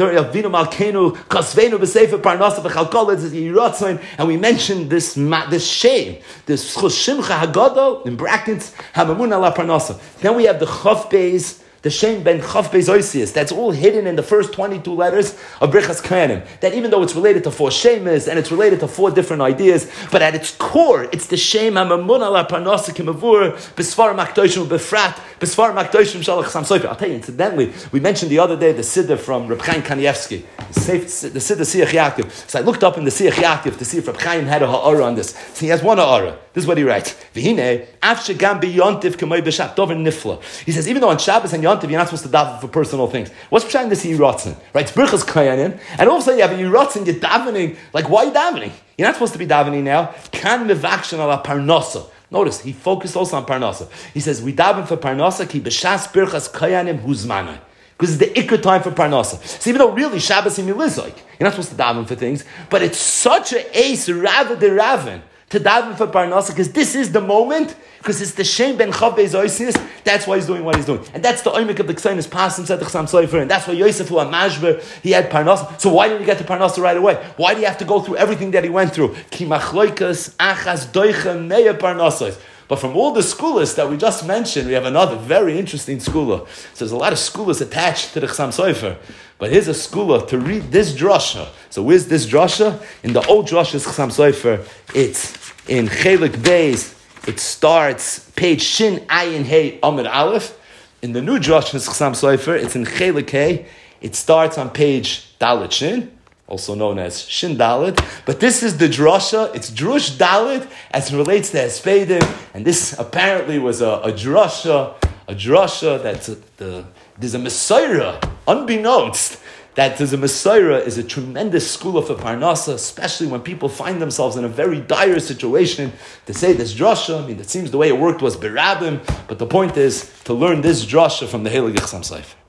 Kasvenu b'Sefer Parnasa v'Chalkolet is Yiratzon, and we mentioned this shame, this Shimcha Hagadol in brackets HaMamun al Parnasa. Then we have the Chav Beis. The Shem ben Chav Beis Oisius, that's all hidden in the first 22 letters of Brichas Kohanim. That even though it's related to 4 Shemas and it's related to 4 different ideas, but at its core, it's the Shem HaMamun ala Parnasa Kimavur, B'Svar Makdoshim B'Frat, B'Svar Makdoshim Shalach Chassam Sofer. I'll tell you, incidentally, we mentioned the other day the Siddur from Reb Chaim Kanievsky, the Siddur Siach Yaakov. So I looked up in the Siach Yaakov to see if Reb Chaim had a ha'ara on this. So he has one ha'ara. This is what he writes. V'hine, af shegam b'yontiv k'moi b'shat dover nifla. He says, even though on Shabbos and Yontiv, you're not supposed to daven for personal things. What's pshat this Yiratzin? Right? It's Birchas Koyanim, and all of a sudden you have a Yiratzin, you're davening. Like, why are you davening? You're not supposed to be davening now. Kan mevakshan ala parnasa. Notice, he focused also on parnasa. He says, we daven for parnasa, ki b'shas Birchas Koyanim huzmanai. Because it's the ikr time for parnasa. So even though really Shabbos and Milizoik, you're not supposed to daven for things, but it's such a ace, rava de ravin, to daven for parnasa, because this is the moment, because it's the Shem ben Chav Beis Oisius, that's why he's doing what he's doing. And that's the oimik of the Ksainis Pasim, said the Chassam Sofer, and that's why Yosef, who Amashver, he had parnasa. So why didn't he get to parnasa right away? Why do you have to go through everything that he went through? Ki machloikas achas doicha meya parnasas. But from all the skulas that we just mentioned, we have another very interesting skula. So there's a lot of skulas attached to the Chassam Sofer. But here's a skula to read this drasha. So where's this drasha? In the old drasha's Chassam Sofer, it's in Chelik Beis. It starts page Shin Ayin Hey Amid Aleph. In the new drasha's Chassam Sofer, it's in Chelik Hey. It starts on page Dalet Shin, also known as Shin Dalet. But this is the drasha. It's Drush Dalet as it relates to Hespedim. And this apparently was a drasha that's there's a Messiah, unbeknownst, that there's a Messiah is a tremendous school for Parnasa, especially when people find themselves in a very dire situation. To say this drasha, I mean, it seems the way it worked was B'Rabbim, but the point is to learn this drasha from the Heilig Chassam Sofer.